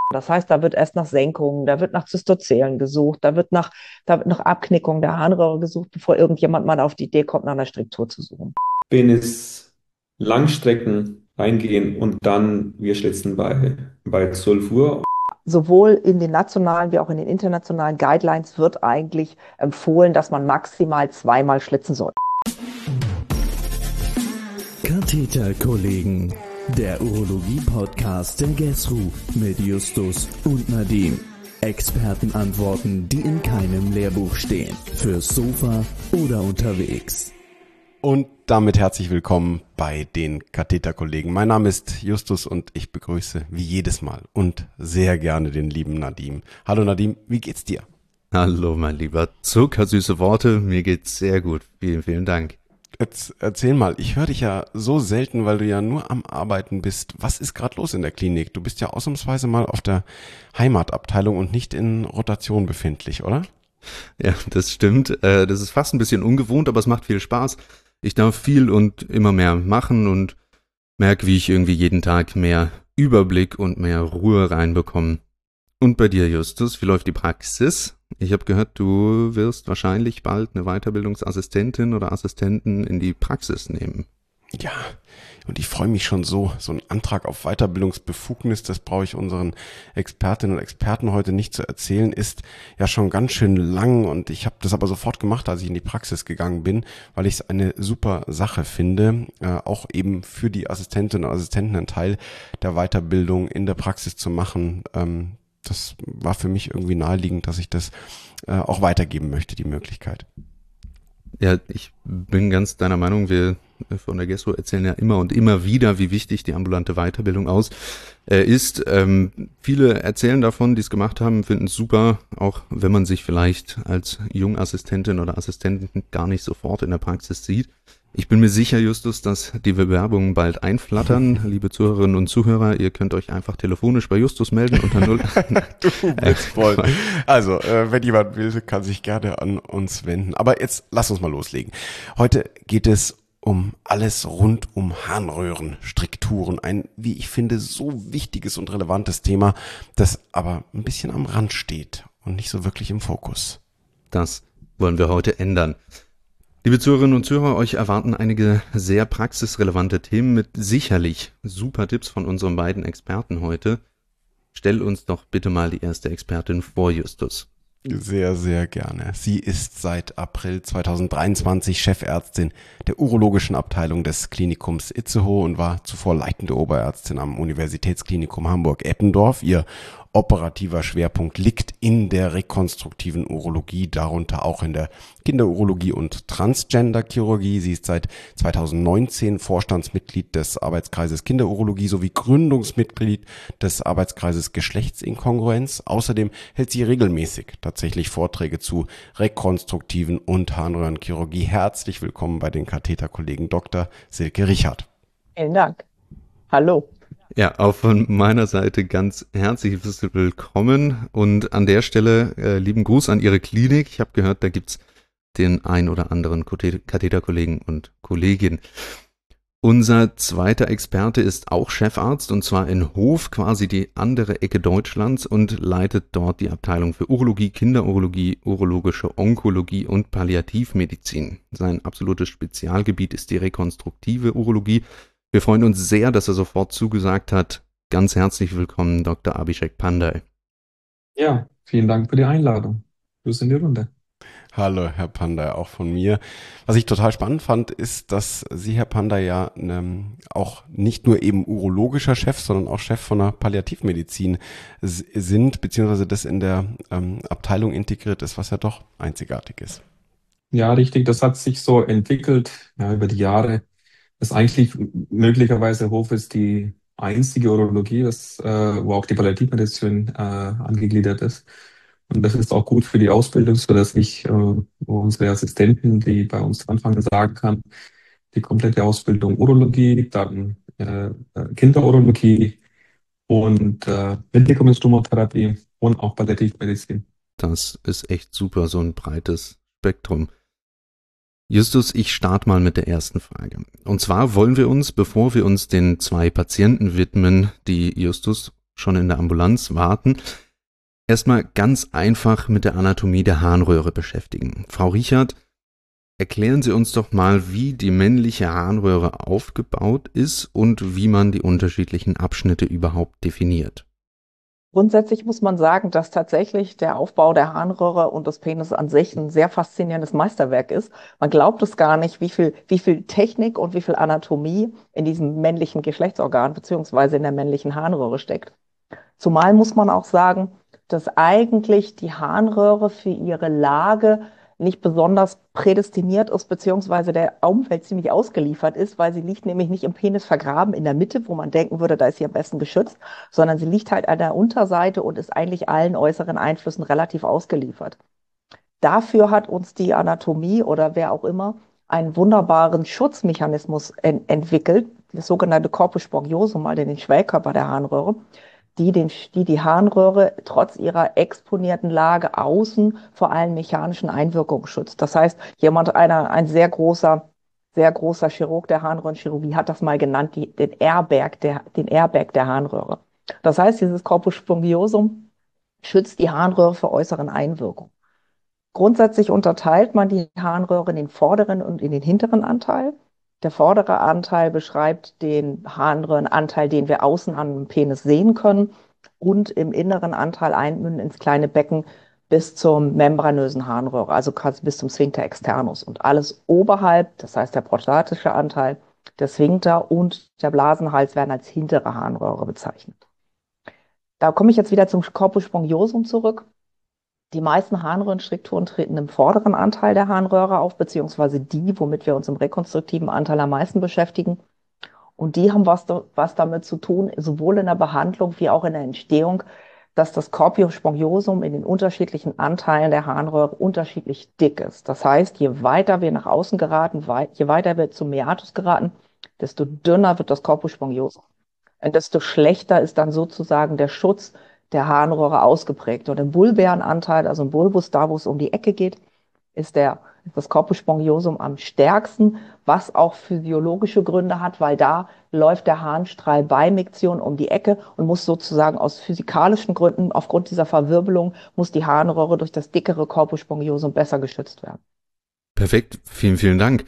Das heißt, da wird erst nach Senkungen, da wird nach Zystozelen gesucht, da wird nach Abknickung der Harnröhre gesucht, bevor irgendjemand mal auf die Idee kommt, nach einer Struktur zu suchen. Penis Langstrecken reingehen und dann, wir schätzen bei 12 Uhr. Sowohl in den nationalen wie auch in den internationalen Guidelines wird eigentlich empfohlen, dass man maximal zweimal schlitzen soll. Katheterkollegen, der Urologie-Podcast der GESRU mit Justus und Nadim. Expertenantworten, die in keinem Lehrbuch stehen. Fürs Sofa oder unterwegs. Und damit herzlich willkommen bei den Katheterkollegen. Mein Name ist Justus und ich begrüße wie jedes Mal und sehr gerne den lieben Nadim. Hallo Nadim, wie geht's dir? Hallo mein Lieber, zuckersüße Worte, mir geht's sehr gut. Vielen, vielen Dank. Jetzt erzähl mal, ich höre dich ja so selten, weil du ja nur am Arbeiten bist. Was ist gerade los in der Klinik? Du bist ja ausnahmsweise mal auf der Heimatabteilung und nicht in Rotation befindlich, oder? Ja, das stimmt. Das ist fast ein bisschen ungewohnt, aber es macht viel Spaß. Ich darf viel und immer mehr machen und merke, wie ich irgendwie jeden Tag mehr Überblick und mehr Ruhe reinbekomme. Und bei dir, Justus, wie läuft die Praxis? Ich habe gehört, du wirst wahrscheinlich bald eine Weiterbildungsassistentin oder Assistenten in die Praxis nehmen. Ja, und ich freue mich schon so ein Antrag auf Weiterbildungsbefugnis, das brauche ich unseren Expertinnen und Experten heute nicht zu erzählen, ist ja schon ganz schön lang und ich habe das aber sofort gemacht, als ich in die Praxis gegangen bin, weil ich es eine super Sache finde, auch eben für die Assistentinnen und Assistenten einen Teil der Weiterbildung in der Praxis zu machen. Das war für mich irgendwie naheliegend, dass ich das auch weitergeben möchte, die Möglichkeit. Ja, ich bin ganz deiner Meinung, wir von der GESRO erzählen ja immer und immer wieder, wie wichtig die ambulante Weiterbildung ist. Viele erzählen davon, die es gemacht haben, finden es super, auch wenn man sich vielleicht als Jungassistentin oder Assistentin gar nicht sofort in der Praxis sieht. Ich bin mir sicher, Justus, dass die Bewerbungen bald einflattern. Liebe Zuhörerinnen und Zuhörer, ihr könnt euch einfach telefonisch bei Justus melden unter 0. Du bist voll. Also, wenn jemand will, kann sich gerne an uns wenden. Aber jetzt lass uns mal loslegen. Heute geht es um alles rund um Harnröhrenstrukturen. Ein, wie ich finde, so wichtiges und relevantes Thema, das aber ein bisschen am Rand steht und nicht so wirklich im Fokus. Das wollen wir heute ändern. Liebe Zuhörerinnen und Zuhörer, euch erwarten einige sehr praxisrelevante Themen mit sicherlich super Tipps von unseren beiden Experten heute. Stell uns doch bitte mal die erste Expertin vor, Justus. Sehr, sehr gerne. Sie ist seit April 2023 Chefärztin der urologischen Abteilung des Klinikums Itzehoe und war zuvor leitende Oberärztin am Universitätsklinikum Hamburg-Eppendorf. Ihr operativer Schwerpunkt liegt in der rekonstruktiven Urologie, darunter auch in der Kinderurologie und Transgenderchirurgie. Sie ist seit 2019 Vorstandsmitglied des Arbeitskreises Kinderurologie sowie Gründungsmitglied des Arbeitskreises Geschlechtsinkongruenz. Außerdem hält sie regelmäßig tatsächlich Vorträge zu rekonstruktiven und Harnröhrenchirurgie. Herzlich willkommen bei den Katheterkollegen Dr. Silke Richard. Vielen Dank. Hallo. Ja, auch von meiner Seite ganz herzlich willkommen und an der Stelle lieben Gruß an Ihre Klinik. Ich habe gehört, da gibt's den ein oder anderen Katheterkollegen und Kollegin. Unser zweiter Experte ist auch Chefarzt und zwar in Hof, quasi die andere Ecke Deutschlands und leitet dort die Abteilung für Urologie, Kinderurologie, urologische Onkologie und Palliativmedizin. Sein absolutes Spezialgebiet ist die rekonstruktive Urologie. Wir freuen uns sehr, dass er sofort zugesagt hat. Ganz herzlich willkommen, Dr. Abhishek Pandey. Ja, vielen Dank für die Einladung. Grüß in die Runde. Hallo, Herr Pandey, auch von mir. Was ich total spannend fand, ist, dass Sie, Herr Pandey, ja auch nicht nur eben urologischer Chef, sondern auch Chef von der Palliativmedizin sind, beziehungsweise das in der Abteilung integriert ist, was ja doch einzigartig ist. Ja, richtig, das hat sich so entwickelt, ja, über die Jahre. Das eigentlich möglicherweise Hof ist die einzige Urologie, wo auch die Palliativmedizin angegliedert ist. Und das ist auch gut für die Ausbildung, sodass ich unsere Assistenten, die bei uns anfangen, sagen kann, die komplette Ausbildung Urologie, dann Kinderurologie und Medikamententumortherapie und auch Palliativmedizin. Das ist echt super, so ein breites Spektrum. Justus, ich starte mal mit der ersten Frage. Und zwar wollen wir uns, bevor wir uns den zwei Patienten widmen, die Justus schon in der Ambulanz warten, erstmal ganz einfach mit der Anatomie der Harnröhre beschäftigen. Frau Richard, erklären Sie uns doch mal, wie die männliche Harnröhre aufgebaut ist und wie man die unterschiedlichen Abschnitte überhaupt definiert. Grundsätzlich muss man sagen, dass tatsächlich der Aufbau der Harnröhre und des Penis an sich ein sehr faszinierendes Meisterwerk ist. Man glaubt es gar nicht, wie viel Technik und wie viel Anatomie in diesem männlichen Geschlechtsorgan beziehungsweise in der männlichen Harnröhre steckt. Zumal muss man auch sagen, dass eigentlich die Harnröhre für ihre Lage nicht besonders prädestiniert ist, beziehungsweise der Umwelt ziemlich ausgeliefert ist, weil sie liegt nämlich nicht im Penis vergraben in der Mitte, wo man denken würde, da ist sie am besten geschützt, sondern sie liegt halt an der Unterseite und ist eigentlich allen äußeren Einflüssen relativ ausgeliefert. Dafür hat uns die Anatomie oder wer auch immer einen wunderbaren Schutzmechanismus entwickelt, das sogenannte Corpus spongiosum, mal den Schwellkörper der Harnröhre, die Harnröhre trotz ihrer exponierten Lage außen vor allen mechanischen Einwirkungen schützt. Das heißt, ein sehr großer Chirurg der Harnröhrenchirurgie hat das mal genannt, den Airbag der Harnröhre. Das heißt, dieses Corpus spongiosum schützt die Harnröhre vor äußeren Einwirkungen. Grundsätzlich unterteilt man die Harnröhre in den vorderen und in den hinteren Anteil. Der vordere Anteil beschreibt den Harnröhrenanteil, den wir außen am Penis sehen können, und im inneren Anteil einmünden ins kleine Becken bis zur membranösen Harnröhre, also quasi bis zum Sphincter externus. Und alles oberhalb, das heißt der prostatische Anteil, der Sphincter und der Blasenhals, werden als hintere Harnröhre bezeichnet. Da komme ich jetzt wieder zum Corpus spongiosum zurück. Die meisten Harnröhrenstrukturen treten im vorderen Anteil der Harnröhre auf, beziehungsweise die, womit wir uns im rekonstruktiven Anteil am meisten beschäftigen. Und die haben was damit zu tun, sowohl in der Behandlung wie auch in der Entstehung, dass das Corpus spongiosum in den unterschiedlichen Anteilen der Harnröhre unterschiedlich dick ist. Das heißt, je weiter wir nach außen geraten, je weiter wir zum Meatus geraten, desto dünner wird das Corpus spongiosum. Und desto schlechter ist dann sozusagen der Schutz der Harnröhre ausgeprägt. Und im vulvären Anteil, also im Bulbus, da wo es um die Ecke geht, ist das Corpus spongiosum am stärksten, was auch physiologische Gründe hat, weil da läuft der Harnstrahl bei Miktion um die Ecke und muss sozusagen aus physikalischen Gründen, aufgrund dieser Verwirbelung, muss die Harnröhre durch das dickere Corpus spongiosum besser geschützt werden. Perfekt, vielen, vielen Dank.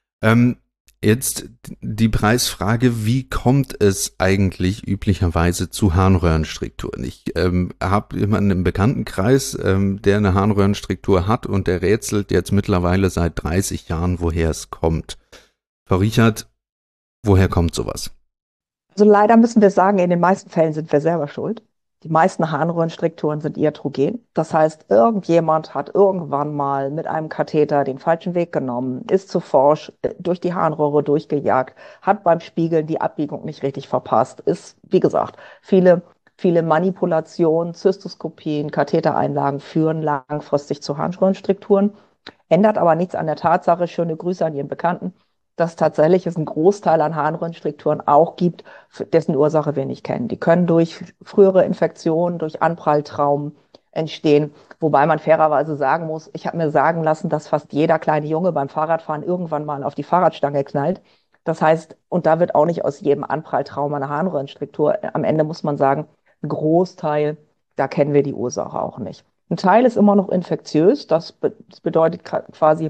Jetzt die Preisfrage, wie kommt es eigentlich üblicherweise zu Harnröhrenstrukturen? Ich habe jemanden im Bekanntenkreis, der eine Harnröhrenstruktur hat und der rätselt jetzt mittlerweile seit 30 Jahren, woher es kommt. Frau Richard, woher kommt sowas? Also leider müssen wir sagen, in den meisten Fällen sind wir selber schuld. Die meisten Harnröhrenstrukturen sind iatrogen. Das heißt, irgendjemand hat irgendwann mal mit einem Katheter den falschen Weg genommen, ist zu forsch durch die Harnröhre durchgejagt, hat beim Spiegeln die Abbiegung nicht richtig verpasst, ist, wie gesagt, viele Manipulationen, Zystoskopien, Kathetereinlagen führen langfristig zu Harnröhrenstrukturen, ändert aber nichts an der Tatsache, schöne Grüße an Ihren Bekannten, dass tatsächlich es einen Großteil an Harnröhrenstrukturen auch gibt, dessen Ursache wir nicht kennen. Die können durch frühere Infektionen, durch Anpralltraumen entstehen, wobei man fairerweise sagen muss, ich habe mir sagen lassen, dass fast jeder kleine Junge beim Fahrradfahren irgendwann mal auf die Fahrradstange knallt. Das heißt, und da wird auch nicht aus jedem Anpralltrauma eine Harnröhrenstruktur. Am Ende muss man sagen, ein Großteil, da kennen wir die Ursache auch nicht. Ein Teil ist immer noch infektiös, das bedeutet quasi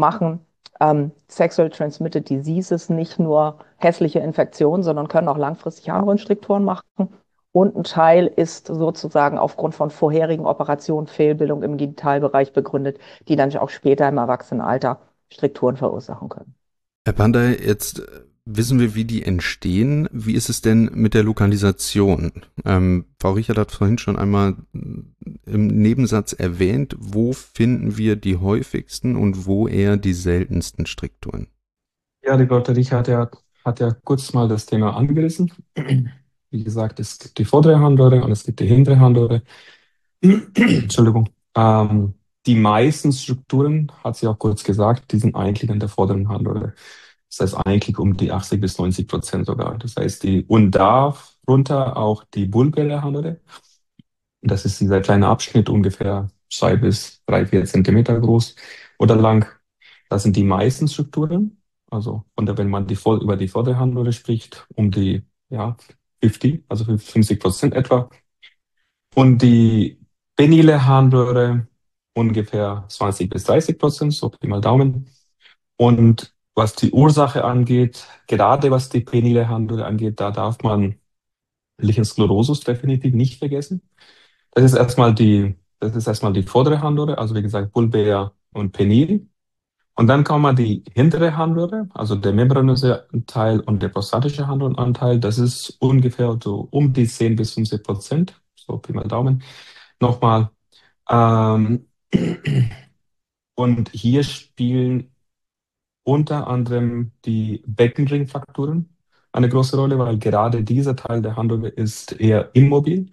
Sexual Transmitted Diseases nicht nur hässliche Infektionen, sondern können auch langfristig Harnröhrenstrukturen machen. Und ein Teil ist sozusagen aufgrund von vorherigen Operationen, Fehlbildung im Genitalbereich begründet, die dann auch später im Erwachsenenalter Strukturen verursachen können. Herr Pandey, jetzt wissen wir, wie die entstehen. Wie ist es denn mit der Lokalisation? Frau Richard hat vorhin schon einmal im Nebensatz erwähnt, wo finden wir die häufigsten und wo eher die seltensten Strukturen? Ja, die Dr. Richard hat ja kurz mal das Thema angerissen. Wie gesagt, es gibt die vordere Harnröhre und es gibt die hintere Harnröhre. Entschuldigung. Die meisten Strukturen, hat sie auch kurz gesagt, die sind eigentlich in der vorderen Harnröhre. Das heißt eigentlich um die 80-90% sogar. Das heißt, und darunter auch die vulgäre Harnröhre. Das ist dieser kleine Abschnitt, ungefähr 2 bis 3-4 Zentimeter groß oder lang. Das sind die meisten Strukturen. Also, wenn man über die vordere Harnröhre spricht, um die 50, also 50% etwa. Und die penile Harnröhre ungefähr 20-30%, so Pi mal Daumen. Und was die Ursache angeht, gerade was die penile Harnröhre angeht, da darf man Lichen sclerosus definitiv nicht vergessen. Das ist erstmal die vordere Harnröhre, also wie gesagt bulbär und penil. Und dann kann man die hintere Harnröhre, also der membranöse Teil und der prostatische Harnröhrenanteil, das ist ungefähr so um die 10-15%, so Pi mal Daumen. Nochmal. Ähm, und hier spielen unter anderem die Beckenringfrakturen eine große Rolle, weil gerade dieser Teil der Harnröhre ist eher immobil.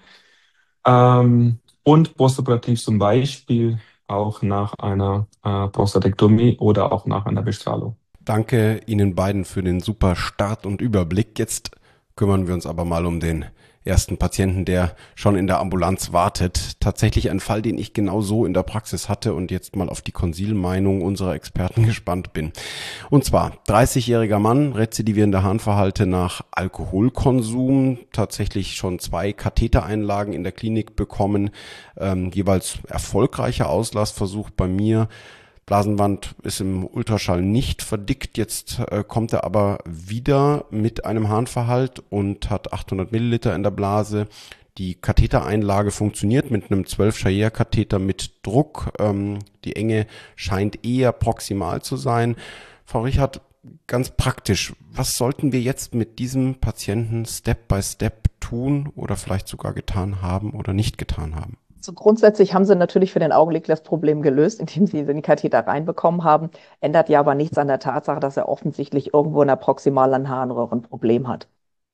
Und postoperativ zum Beispiel auch nach einer Prostatektomie oder auch nach einer Bestrahlung. Danke Ihnen beiden für den super Start und Überblick. Jetzt kümmern wir uns aber mal um den ersten Patienten, der schon in der Ambulanz wartet. Tatsächlich ein Fall, den ich genau so in der Praxis hatte und jetzt mal auf die Konsilmeinung unserer Experten gespannt bin. Und zwar 30-jähriger Mann, rezidivierende Harnverhalte nach Alkoholkonsum, tatsächlich schon 2 Kathetereinlagen in der Klinik bekommen, jeweils erfolgreicher Auslassversuch bei mir. Blasenwand ist im Ultraschall nicht verdickt. Jetzt kommt er aber wieder mit einem Harnverhalt und hat 800 Milliliter in der Blase. Die Kathetereinlage funktioniert mit einem 12-Shire-Katheter mit Druck. Die Enge scheint eher proximal zu sein. Frau Richard, ganz praktisch, was sollten wir jetzt mit diesem Patienten Step by Step tun oder vielleicht sogar getan haben oder nicht getan haben? So grundsätzlich haben sie natürlich für den Augenblick das Problem gelöst, indem sie den Katheter reinbekommen haben. Ändert ja aber nichts an der Tatsache, dass er offensichtlich irgendwo in der proximalen Harnröhre ein Problem hat.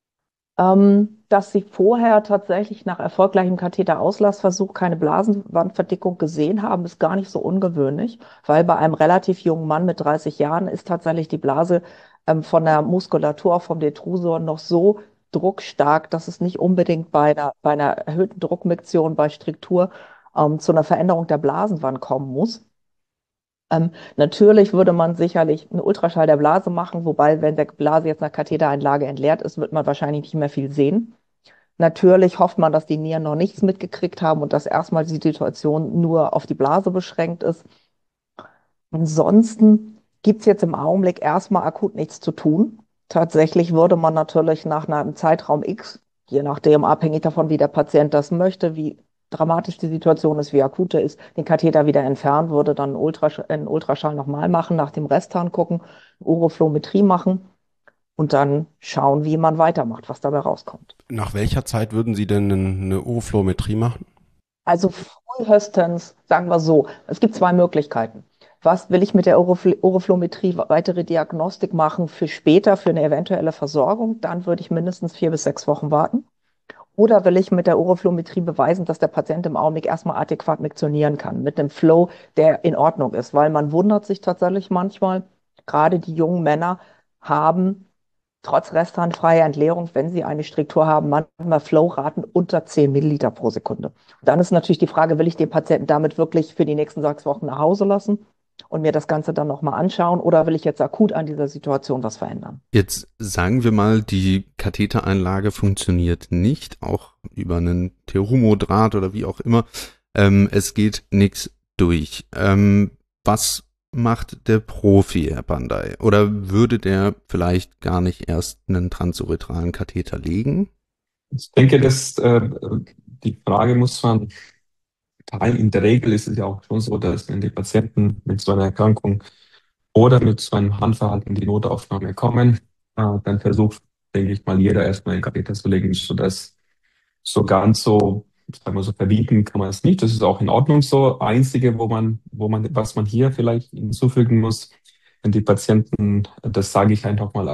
Dass sie vorher tatsächlich nach erfolgreichem Katheterauslassversuch keine Blasenwandverdickung gesehen haben, ist gar nicht so ungewöhnlich, weil bei einem relativ jungen Mann mit 30 Jahren ist tatsächlich die Blase von der Muskulatur, vom Detrusor noch so druckstark, dass es nicht unbedingt bei einer erhöhten Druckmiktion bei Striktur zu einer Veränderung der Blasenwand kommen muss. Natürlich würde man sicherlich einen Ultraschall der Blase machen, wobei, wenn der Blase jetzt nach Kathetereinlage entleert ist, wird man wahrscheinlich nicht mehr viel sehen. Natürlich hofft man, dass die Nieren noch nichts mitgekriegt haben und dass erstmal die Situation nur auf die Blase beschränkt ist. Ansonsten gibt es jetzt im Augenblick erstmal akut nichts zu tun. Tatsächlich würde man natürlich nach einem Zeitraum X, je nachdem, abhängig davon, wie der Patient das möchte, wie dramatisch die Situation ist, wie akut er ist, den Katheter wieder entfernen, würde dann einen Ultraschall nochmal machen, nach dem Resthahn gucken, Uroflowmetrie machen und dann schauen, wie man weitermacht, was dabei rauskommt. Nach welcher Zeit würden Sie denn eine Uroflowmetrie machen? Also frühestens, sagen wir so, es gibt 2 Möglichkeiten. Was will ich mit der Uroflowmetrie weitere Diagnostik machen für später, für eine eventuelle Versorgung? Dann würde ich mindestens 4 bis 6 Wochen warten. Oder will ich mit der Uroflowmetrie beweisen, dass der Patient im Augenblick erstmal adäquat miktionieren kann, mit einem Flow, der in Ordnung ist? Weil man wundert sich tatsächlich manchmal, gerade die jungen Männer haben trotz resthahnfreier Entleerung, wenn sie eine Striktur haben, manchmal Flowraten unter 10 Milliliter pro Sekunde. Und dann ist natürlich die Frage, will ich den Patienten damit wirklich für die nächsten 6 Wochen nach Hause lassen und mir das Ganze dann nochmal anschauen oder will ich jetzt akut an dieser Situation was verändern? Jetzt sagen wir mal, die Kathetereinlage funktioniert nicht, auch über einen Terumo-Draht oder wie auch immer. Es geht nichts durch. Was macht der Profi, Herr Pandey? Oder würde der vielleicht gar nicht erst einen transuretralen Katheter legen? Ich denke, die Frage muss man teilen. In der Regel ist es ja auch schon so, dass wenn die Patienten mit so einer Erkrankung oder mit so einem Harnverhalten in die Notaufnahme kommen, dann versucht, denke ich mal, jeder erstmal einen Katheter zu legen, sodass so ganz so, sagen wir so, verbieten kann man es nicht. Das ist auch in Ordnung so. Einzige, was man hier vielleicht hinzufügen muss, wenn die Patienten, das sage ich einfach mal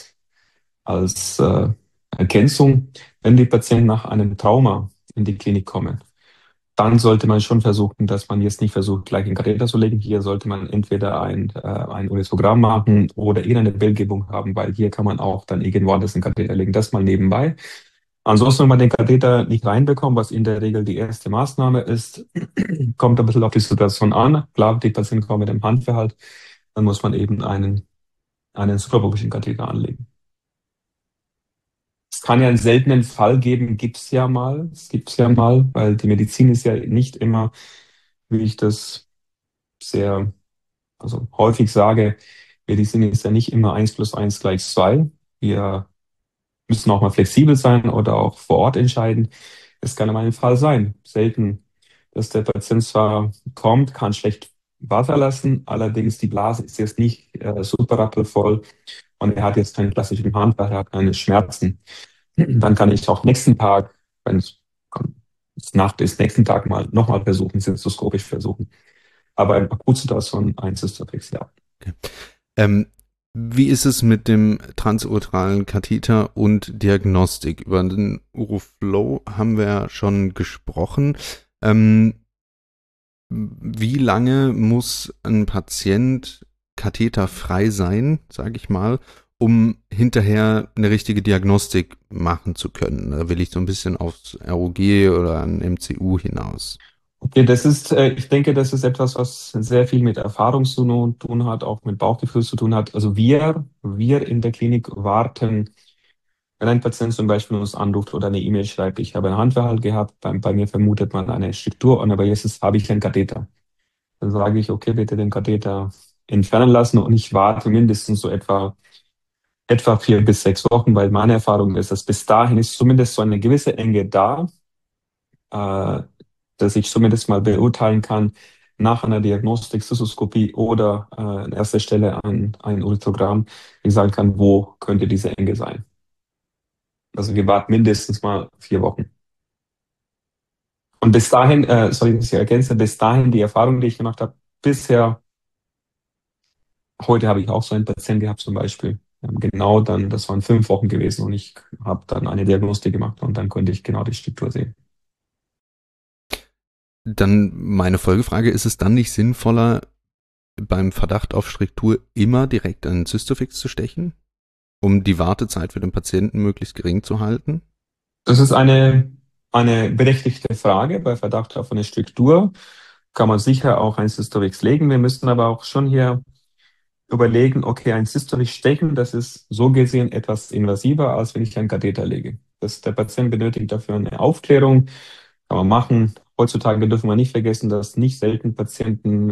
als Ergänzung, wenn die Patienten nach einem Trauma in die Klinik kommen, dann sollte man schon versuchen, dass man jetzt nicht versucht, gleich einen Katheter zu legen. Hier sollte man entweder ein Urethrogramm machen oder eine Bildgebung haben, weil hier kann man auch dann irgendwo anders einen Katheter legen. Das mal nebenbei. Ansonsten, wenn man den Katheter nicht reinbekommt, was in der Regel die erste Maßnahme ist, kommt ein bisschen auf die Situation an. Klar, die Patienten kommen mit dem Handverhalt, dann muss man eben einen suprabubischen Katheter anlegen. Es kann ja einen seltenen Fall geben, es gibt's ja mal, weil die Medizin ist ja nicht immer, wie ich das sehr, also häufig sage, Medizin ist ja nicht immer 1 + 1 = 2. Wir müssen auch mal flexibel sein oder auch vor Ort entscheiden. Es kann mal ein Fall sein. Selten, dass der Patient zwar kommt, kann schlecht Wasser lassen, allerdings die Blase ist jetzt nicht super rappelvoll und er hat jetzt keinen klassischen Harnfall, er hat keine Schmerzen. Dann kann ich auch nächsten Tag, wenn es Nacht ist, nächsten Tag mal nochmal versuchen, zensoskopisch versuchen. Aber in Akutsituation ein Cystofix, ja. Okay. Wie ist es mit dem transuretralen Katheter und Diagnostik? Über den Uroflow haben wir schon gesprochen. Wie lange muss ein Patient katheterfrei sein, sage ich mal, um hinterher eine richtige Diagnostik machen zu können? Da will ich so ein bisschen aufs ROG oder ein MCU hinaus. Okay, ich denke, das ist etwas, was sehr viel mit Erfahrung zu tun hat, auch mit Bauchgefühl zu tun hat. Also wir in der Klinik warten, wenn ein Patient zum Beispiel uns anruft oder eine E-Mail schreibt, ich habe einen Handverhalt gehabt, bei mir vermutet man eine Struktur, aber jetzt habe ich einen Katheter. Dann sage ich, okay, bitte den Katheter entfernen lassen und ich warte mindestens so etwa 4 bis 6 Wochen, weil meine Erfahrung ist, dass bis dahin ist zumindest so eine gewisse Enge da, dass ich zumindest mal beurteilen kann, nach einer Diagnostik, Cystoskopie oder an erster Stelle ein Ultragramm, ich sagen kann, wo könnte diese Enge sein. Also wir warten mindestens mal 4 Wochen. Und bis dahin, soll ich das hier ergänzen, bis dahin die Erfahrung, die ich gemacht habe, bisher, heute habe ich auch so einen Patienten gehabt zum Beispiel, genau dann, das waren 5 Wochen gewesen und ich habe dann eine Diagnostik gemacht und dann konnte ich genau die Struktur sehen. Dann meine Folgefrage, ist es dann nicht sinnvoller, beim Verdacht auf Struktur immer direkt einen Cystofix zu stechen, um die Wartezeit für den Patienten möglichst gering zu halten? Das ist eine berechtigte Frage. Bei Verdacht auf eine Struktur kann man sicher auch ein Cystofix legen. Wir müssen aber auch schon hier überlegen, okay, ein Cystofix stechen, das ist so gesehen etwas invasiver, als wenn ich einen Katheter lege. Der Patient benötigt dafür eine Aufklärung, kann man machen. Heutzutage dürfen wir nicht vergessen, dass nicht selten Patienten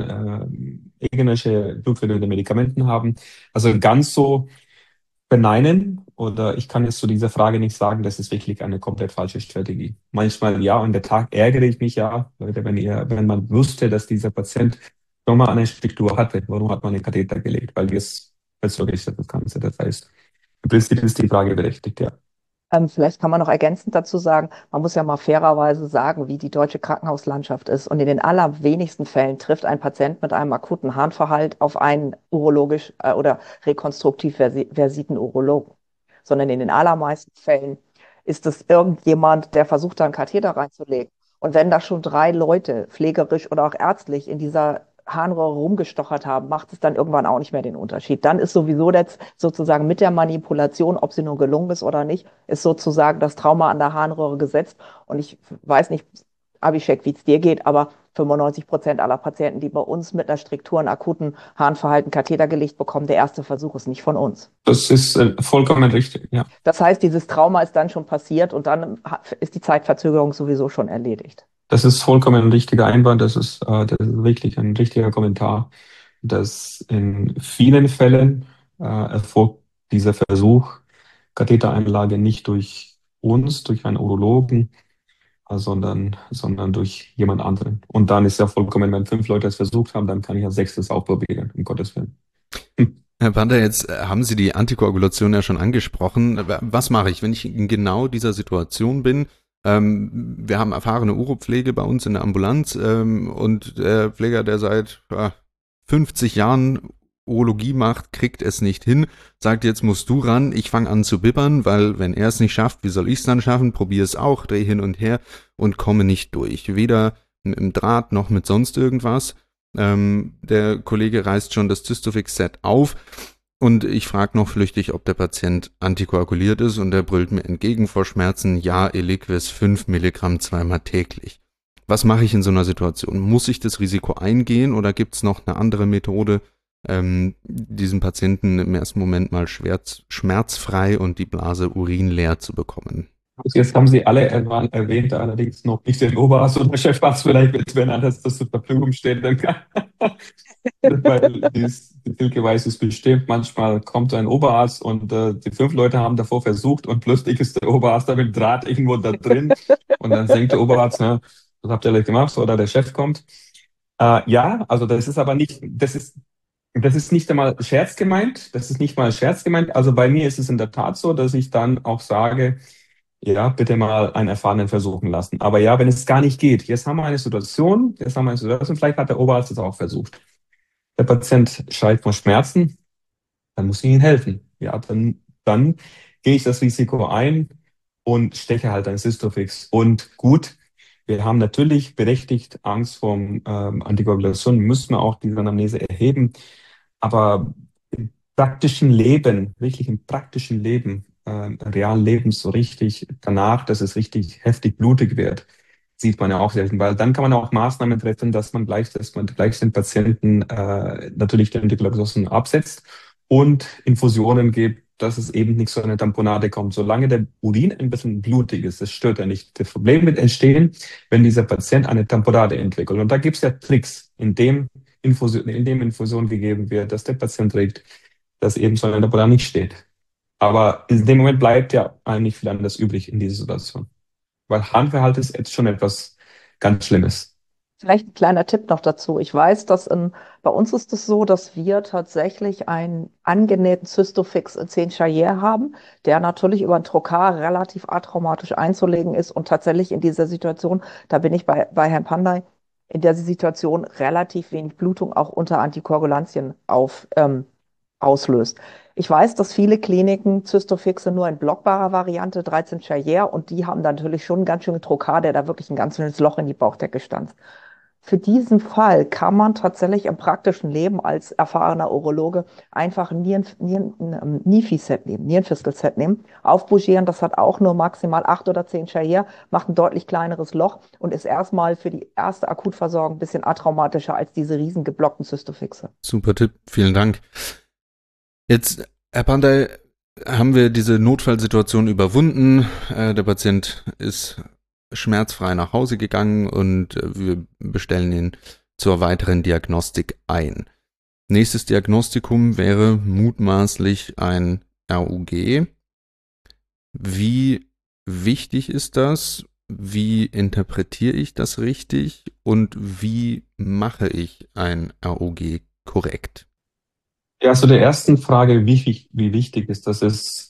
irgendwelche blutverdünnende Medikamenten haben. Also ganz so verneinen oder ich kann jetzt zu dieser Frage nicht sagen, das ist wirklich eine komplett falsche Strategie. Manchmal ja, und der Tag ärgere ich mich ja, Leute, wenn man wusste, dass dieser Patient schon mal eine Struktur hatte, warum hat man den Katheter gelegt? Weil jetzt verzögert das Ganze. Das heißt, im Prinzip ist die Frage berechtigt, ja. Vielleicht kann man noch ergänzend dazu sagen, man muss ja mal fairerweise sagen, wie die deutsche Krankenhauslandschaft ist. Und in den allerwenigsten Fällen trifft ein Patient mit einem akuten Harnverhalt auf einen urologisch oder rekonstruktiv versierten Urologen. Sondern in den allermeisten Fällen ist es irgendjemand, der versucht, da einen Katheter reinzulegen. Und wenn da schon 3 Leute pflegerisch oder auch ärztlich in dieser Harnröhre rumgestochert haben, macht es dann irgendwann auch nicht mehr den Unterschied. Dann ist sowieso jetzt sozusagen mit der Manipulation, ob sie nun gelungen ist oder nicht, ist sozusagen das Trauma an der Harnröhre gesetzt. Und ich weiß nicht, Abhishek, wie es dir geht, aber 95% aller Patienten, die bei uns mit einer Struktur und akuten Harnverhalten Katheter gelegt bekommen, der erste Versuch ist nicht von uns. Das ist vollkommen richtig, ja. Das heißt, dieses Trauma ist dann schon passiert und dann ist die Zeitverzögerung sowieso schon erledigt. Das ist vollkommen ein richtiger Einwand, das ist wirklich ein richtiger Kommentar, dass in vielen Fällen erfolgt dieser Versuch, Kathetereinlage nicht durch uns, durch einen Urologen, sondern durch jemand anderen. Und dann ist ja vollkommen, wenn 5 Leute es versucht haben, dann kann ich als 6. auch probieren, um Gottes Willen. Herr Wander, jetzt haben Sie die Antikoagulation ja schon angesprochen. Was mache ich, wenn ich in genau dieser Situation bin? Wir haben erfahrene Uropflege bei uns in der Ambulanz und der Pfleger, der seit 50 Jahren Urologie macht, kriegt es nicht hin, sagt, jetzt musst du ran, ich fange an zu bibbern, weil wenn er es nicht schafft, wie soll ich es dann schaffen? Probiere es auch, drehe hin und her und komme nicht durch. Weder mit dem Draht noch mit sonst irgendwas. Der Kollege reißt schon das Cystofix-Set auf. Und ich frage noch flüchtig, ob der Patient antikoaguliert ist und er brüllt mir entgegen vor Schmerzen, ja, Eliquis 5 Milligramm 2-mal täglich. Was mache ich in so einer Situation? Muss ich das Risiko eingehen oder gibt es noch eine andere Methode, diesen Patienten im ersten Moment mal schmerzfrei und die Blase urinleer zu bekommen. Also jetzt haben Sie alle erwähnt, allerdings noch nicht den Oberarzt oder Chefarzt, vielleicht, wenn anders das zur Verfügung steht, dann kann, weil die Silke weiß es bestimmt, manchmal kommt ein Oberarzt und die 5 Leute haben davor versucht und plötzlich ist der Oberarzt da mit dem Draht irgendwo da drin und dann denkt der Oberarzt, ne, was habt ihr alle gemacht? Oder der Chef kommt. Ja, also das ist aber nicht, das ist nicht einmal Scherz gemeint. Das ist nicht mal Scherz gemeint. Also bei mir ist es in der Tat so, dass ich dann auch sage, ja, bitte mal einen Erfahrenen versuchen lassen. Aber ja, wenn es gar nicht geht, jetzt haben wir eine Situation, vielleicht hat der Oberarzt es auch versucht. Der Patient schreit vor Schmerzen, dann muss ich ihm helfen. Ja, dann gehe ich das Risiko ein und steche halt ein Cystofix. Und gut, wir haben natürlich berechtigt Angst vor Antikoagulation, müssen wir auch diese Anamnese erheben. Aber im praktischen Leben, wirklich im praktischen Leben, realen Leben so richtig danach, dass es richtig heftig blutig wird, sieht man ja auch selten, weil dann kann man auch Maßnahmen treffen, dass man gleich den Patienten natürlich den Anticoagulation absetzt und Infusionen gibt, dass es eben nicht zu einer Tamponade kommt. Solange der Urin ein bisschen blutig ist, das stört ja nicht. Das Problem wird entstehen, wenn dieser Patient eine Tamponade entwickelt. Und da gibt es ja Tricks, in dem Infusion gegeben wird, dass der Patient trägt, dass eben so eine Tamponade nicht steht. Aber in dem Moment bleibt ja eigentlich viel anderes übrig in dieser Situation. Weil Harnverhalt ist jetzt schon etwas ganz Schlimmes. Vielleicht ein kleiner Tipp noch dazu. Ich weiß, bei uns ist es so, dass wir tatsächlich einen angenähten Cystofix in 10 Charrière haben, der natürlich über ein Trocar relativ atraumatisch einzulegen ist und tatsächlich in dieser Situation, da bin ich bei Herrn Pandey, in der Situation relativ wenig Blutung auch unter Antikoagulantien auslöst. Ich weiß, dass viele Kliniken Cystofixe nur in blockbarer Variante, 13 Charrière, und die haben dann natürlich schon einen ganz schönen Trocar, der da wirklich ein ganz schönes Loch in die Bauchdecke stanzt. Für diesen Fall kann man tatsächlich im praktischen Leben als erfahrener Urologe einfach ein NIFI-Set nehmen, Nierenfistel-Set nehmen, aufbougieren. Das hat auch nur maximal 8 oder 10 Charrière, macht ein deutlich kleineres Loch und ist erstmal für die erste Akutversorgung ein bisschen atraumatischer als diese riesen geblockten Cystofixe. Super Tipp, vielen Dank. Jetzt, Herr Pandey, haben wir diese Notfallsituation überwunden. Der Patient ist schmerzfrei nach Hause gegangen und wir bestellen ihn zur weiteren Diagnostik ein. Nächstes Diagnostikum wäre mutmaßlich ein RUG. Wie wichtig ist das? Wie interpretiere ich das richtig? Und wie mache ich ein RUG korrekt? Ja, zu der ersten Frage, wie wichtig ist das, ist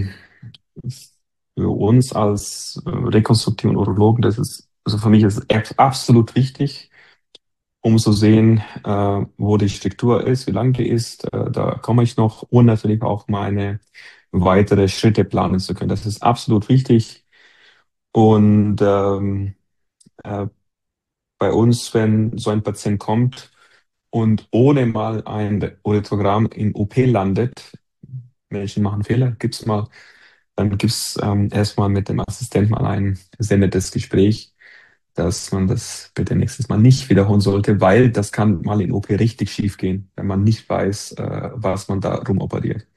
für uns als rekonstruktiven Urologen, also für mich ist es absolut wichtig, um zu sehen, wo die Struktur ist, wie lang die ist. Da komme ich noch und natürlich auch meine weitere Schritte planen zu können. Das ist absolut wichtig. Und bei uns, wenn so ein Patient kommt und ohne mal ein Uretrogramm in OP landet, Menschen machen Fehler, dann gibt's erstmal mit dem Assistenten mal ein sehr nettes Gespräch, dass man das bitte nächstes Mal nicht wiederholen sollte, weil das kann mal in OP richtig schief gehen, wenn man nicht weiß, was man da rumoperiert.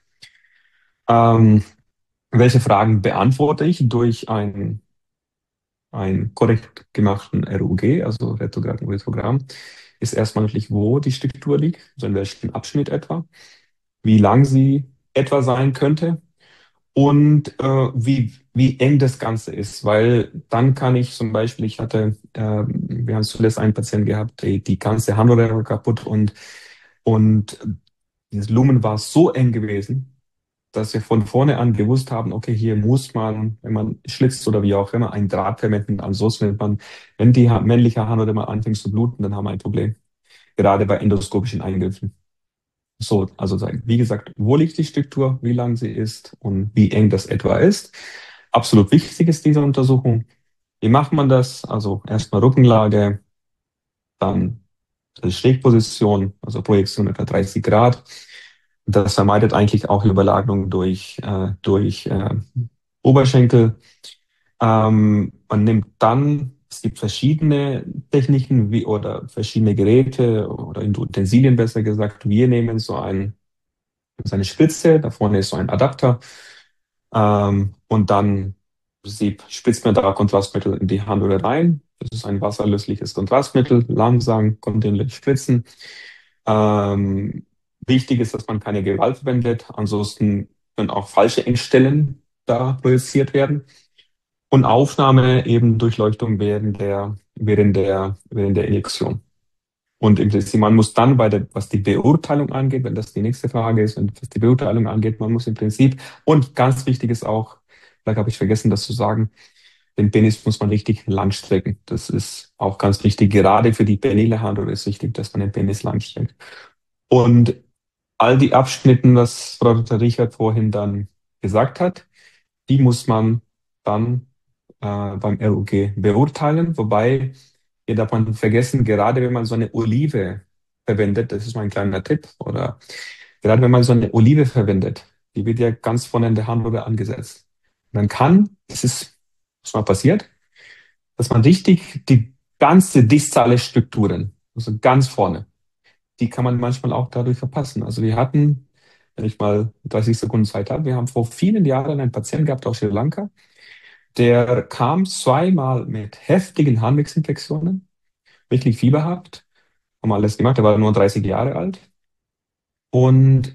Welche Fragen beantworte ich durch einen korrekt gemachten RUG, also Retrograd-Urethrogramm, ist erstmal natürlich, wo die Struktur liegt, also in welchem Abschnitt etwa, wie lang sie etwa sein könnte und wie eng das Ganze ist, weil dann kann ich zum Beispiel, wir haben zuletzt einen Patienten gehabt, die ganze Harnröhre war kaputt und das Lumen war so eng gewesen, dass wir von vorne an gewusst haben, okay, hier muss man, wenn man schlitzt oder wie auch immer, einen Draht verwenden. Ansonsten, wenn die männliche Harnröhre mal anfängt zu bluten, dann haben wir ein Problem. Gerade bei endoskopischen Eingriffen. So, also wie gesagt, wo liegt die Struktur, wie lang sie ist und wie eng das etwa ist. Absolut wichtig ist diese Untersuchung. Wie macht man das? Also erstmal Rückenlage, dann Schrägposition, also Projektion etwa 30 Grad. Das vermeidet eigentlich auch Überlagerung durch Oberschenkel. Man nimmt dann Es gibt verschiedene Techniken oder verschiedene Geräte oder Utensilien besser gesagt. Wir nehmen so eine Spitze, da vorne ist so ein Adapter, und dann spritzt man da Kontrastmittel in die Harnröhre rein. Das ist ein wasserlösliches Kontrastmittel, langsam, kontinuierlich spritzen. Ähm, Wichtig ist, dass man keine Gewalt verwendet, ansonsten können auch falsche Engstellen da projiziert werden. Und Aufnahme eben Durchleuchtung während der Injektion. Und im Prinzip, man muss dann was die Beurteilung angeht, wenn das die nächste Frage ist, was die Beurteilung angeht, man muss im Prinzip, und ganz wichtig ist auch, vielleicht habe ich vergessen, das zu sagen, den Penis muss man richtig lang strecken. Das ist auch ganz wichtig. Gerade für die penile Harnröhre ist wichtig, dass man den Penis lang streckt. Und all die Abschnitten, was Frau Dr. Richard vorhin dann gesagt hat, die muss man dann beim RUG beurteilen. Wobei, hier darf man nicht vergessen, gerade wenn man so eine Olive verwendet, das ist mein kleiner Tipp, oder gerade wenn man so eine Olive verwendet, die wird ja ganz vorne in der Harnröhre angesetzt. Man kann, das ist schon mal passiert, dass man richtig die ganze distale Strukturen, also ganz vorne, die kann man manchmal auch dadurch verpassen. Also wir hatten, wenn ich mal 30 Sekunden Zeit habe, wir haben vor vielen Jahren einen Patienten gehabt aus Sri Lanka, der kam zweimal mit heftigen Harnwegsinfektionen, wirklich fieberhaft, haben alles gemacht, er war nur 30 Jahre alt. Und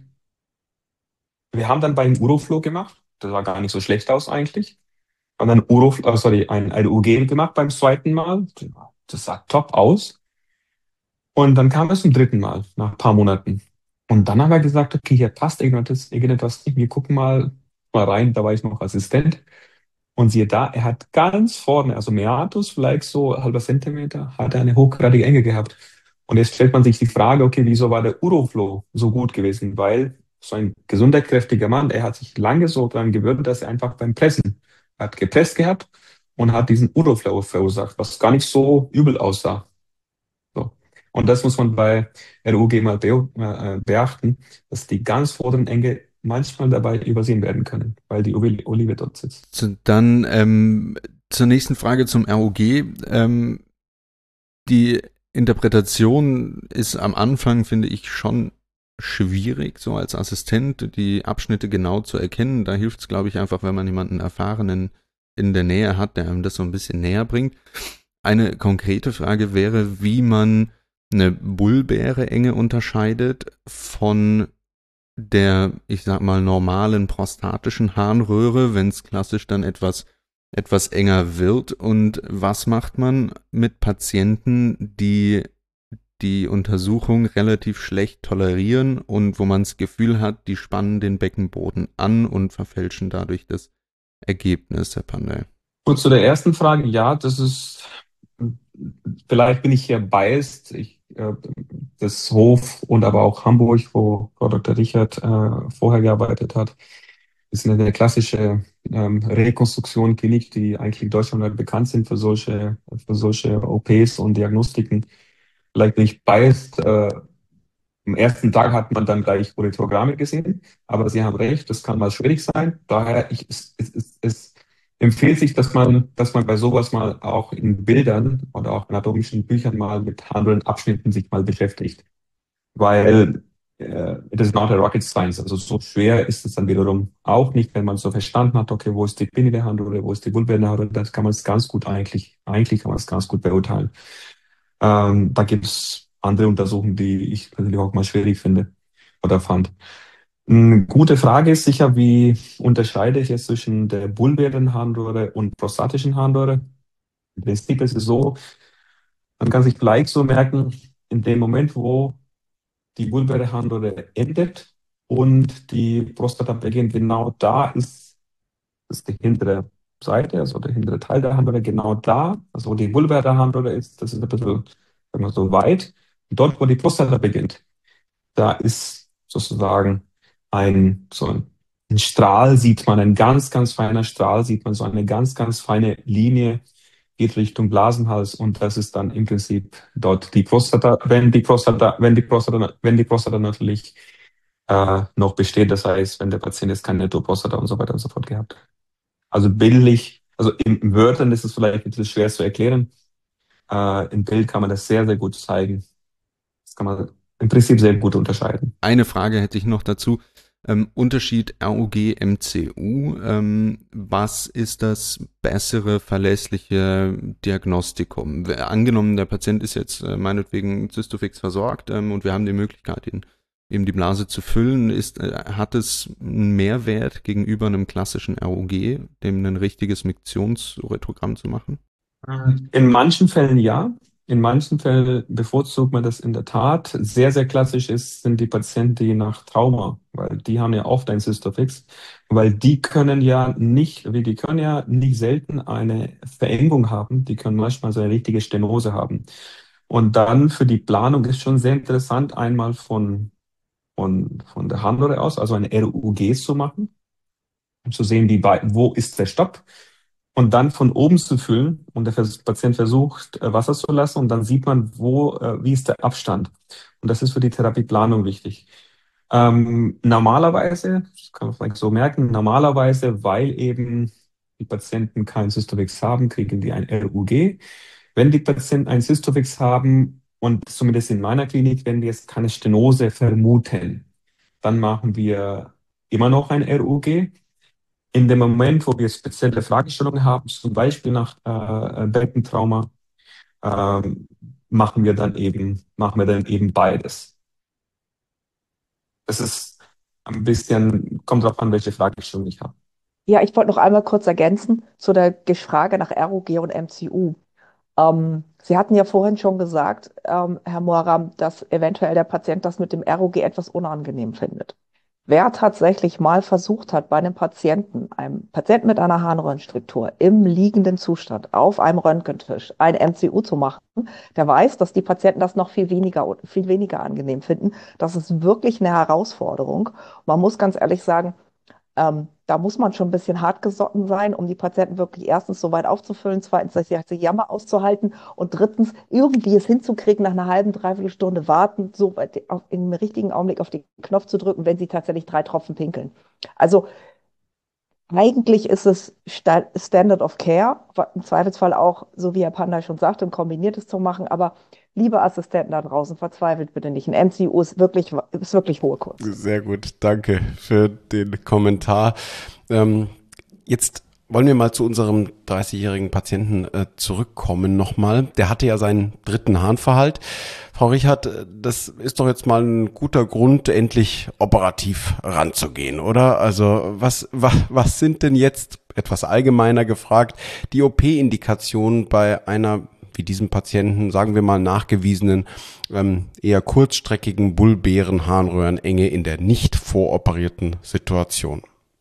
wir haben dann bei ihm Uroflow gemacht, das sah gar nicht so schlecht aus eigentlich. Haben dann ein RUG gemacht beim zweiten Mal, das sah top aus. Und dann kam es zum dritten Mal, nach ein paar Monaten. Und dann haben wir gesagt, okay, hier passt irgendetwas nicht, wir gucken mal rein, da war ich noch Assistent. Und siehe da, er hat ganz vorne, also Meatus, vielleicht so halber Zentimeter, hat er eine hochgradige Enge gehabt. Und jetzt stellt man sich die Frage, okay, wieso war der Uroflow so gut gewesen? Weil so ein gesunder, kräftiger Mann, er hat sich lange so daran gewöhnt, dass er einfach beim Pressen hat gepresst gehabt und hat diesen Uroflow verursacht, was gar nicht so übel aussah. So. Und das muss man bei RUG mal beachten, dass die ganz vorderen Enge manchmal dabei übersehen werden können, weil die Olive dort sitzt. Dann zur nächsten Frage zum RUG. Die Interpretation ist am Anfang, finde ich, schon schwierig, so als Assistent die Abschnitte genau zu erkennen. Da hilft es, glaube ich, einfach, wenn man jemanden Erfahrenen in der Nähe hat, der einem das so ein bisschen näher bringt. Eine konkrete Frage wäre, wie man eine bulbäre Enge unterscheidet von der, ich sag mal, normalen prostatischen Harnröhre, wenn es klassisch dann etwas enger wird. Und was macht man mit Patienten, die die Untersuchung relativ schlecht tolerieren und wo man das Gefühl hat, die spannen den Beckenboden an und verfälschen dadurch das Ergebnis, Herr Pandey? Gut, zu der ersten Frage, ja, das ist, vielleicht bin ich hier biased. Das Hof und aber auch Hamburg, wo Frau Dr. Richard vorher gearbeitet hat, ist eine klassische Rekonstruktion, Klinik, die eigentlich deutschlandweit bekannt sind für solche OPs und Diagnostiken. Vielleicht bin ich biased. Am ersten Tag hat man dann gleich Ureterogramme gesehen, aber Sie haben recht, das kann mal schwierig sein. Daher es empfiehlt sich, dass man bei sowas mal auch in Bildern oder auch anatomischen Büchern mal mit Harnröhrenabschnitten sich mal beschäftigt. Weil it is not a rocket science. Also so schwer ist es dann wiederum auch nicht, wenn man so verstanden hat, okay, wo ist die Pinne der Harnröhre, wo ist die Vulva der Harnröhre, das kann man es ganz gut eigentlich kann man es ganz gut beurteilen. Da gibt es andere Untersuchungen, die ich persönlich auch mal schwierig finde oder fand. Eine gute Frage ist sicher, wie unterscheide ich jetzt zwischen der vulvären Harnröhre und prostatischen Harnröhre? Im Prinzip ist es so, man kann sich vielleicht so merken, in dem Moment, wo die vulväre Harnröhre endet und die Prostata beginnt, genau da ist die hintere Seite, also der hintere Teil der Harnröhre, genau da, also wo die vulväre Harnröhre ist, das ist ein bisschen, sagen wir so, weit. Und dort, wo die Prostata beginnt, da ist sozusagen so ein Strahl, sieht man, ein ganz, ganz feiner Strahl, sieht man, so eine ganz, ganz feine Linie geht Richtung Blasenhals und das ist dann im Prinzip dort die Prostata, wenn die Prostata natürlich noch besteht, das heißt, wenn der Patient jetzt keine Nettoprostata und so weiter und so fort gehabt hat. Also bildlich, also in Wörtern ist es vielleicht ein bisschen schwer zu erklären, Im Bild kann man das sehr, sehr gut zeigen. Das kann man im Prinzip sehr gut unterscheiden. Eine Frage hätte ich noch dazu. Unterschied RUG, MCU. Was ist das bessere, verlässliche Diagnostikum? Angenommen, der Patient ist jetzt meinetwegen Cystofix versorgt und wir haben die Möglichkeit, ihn eben die Blase zu füllen. Hat es einen Mehrwert gegenüber einem klassischen RUG, dem ein richtiges Miktionsurethrogramm zu machen? In manchen Fällen ja. In manchen Fällen bevorzugt man das in der Tat. Sehr, sehr klassisch sind die Patienten, die nach Trauma, weil die haben ja oft ein Cystofix, weil die können ja nicht selten eine Verengung haben. Die können manchmal so eine richtige Stenose haben. Und dann für die Planung ist schon sehr interessant, einmal von der Harnröhre aus, also eine RUG zu machen, um zu sehen, wo ist der Stopp und dann von oben zu füllen und der Patient versucht, Wasser zu lassen und dann sieht man, wie ist der Abstand. Und das ist für die Therapieplanung wichtig. Normalerweise, das kann man vielleicht so merken, normalerweise, weil eben die Patienten keinen Cystofix haben, kriegen die ein RUG. Wenn die Patienten einen Cystofix haben und zumindest in meiner Klinik, wenn wir jetzt keine Stenose vermuten, dann machen wir immer noch ein RUG. In dem Moment, wo wir spezielle Fragestellungen haben, zum Beispiel nach Beckentrauma, ähm, machen wir dann eben beides. Das ist ein bisschen, kommt drauf an, welche Fragestellung ich habe. Ja, ich wollte noch einmal kurz ergänzen zu der Frage nach RUG und MCU. Sie hatten ja vorhin schon gesagt, Herr Moaram, dass eventuell der Patient das mit dem RUG etwas unangenehm findet. Wer tatsächlich mal versucht hat, bei einem Patienten mit einer Harnröhrenstruktur im liegenden Zustand auf einem Röntgentisch ein MCU zu machen, der weiß, dass die Patienten das noch viel weniger angenehm finden. Das ist wirklich eine Herausforderung. Man muss ganz ehrlich sagen, da muss man schon ein bisschen hartgesotten sein, um die Patienten wirklich erstens so weit aufzufüllen, zweitens das ganze Jammer auszuhalten und drittens irgendwie es hinzukriegen, nach einer halben, dreiviertel Stunde warten, so weit im richtigen Augenblick auf den Knopf zu drücken, wenn sie tatsächlich 3 Tropfen pinkeln. Also eigentlich ist es Standard of Care, im Zweifelsfall auch, so wie Herr Panda schon sagte, ein kombiniertes zu machen, aber liebe Assistenten da draußen, verzweifelt bitte nicht. Ein MCU ist wirklich hohe Kunst. Sehr gut, danke für den Kommentar. Jetzt wollen wir mal zu unserem 30-jährigen Patienten zurückkommen nochmal. Der hatte ja seinen 3. Harnverhalt. Frau Richard, das ist doch jetzt mal ein guter Grund, endlich operativ ranzugehen, oder? Also was sind denn jetzt, etwas allgemeiner gefragt, die OP-Indikationen bei einer, wie diesem Patienten, sagen wir mal, nachgewiesenen, eher kurzstreckigen bulbären Harnröhrenenge in der nicht voroperierten Situation?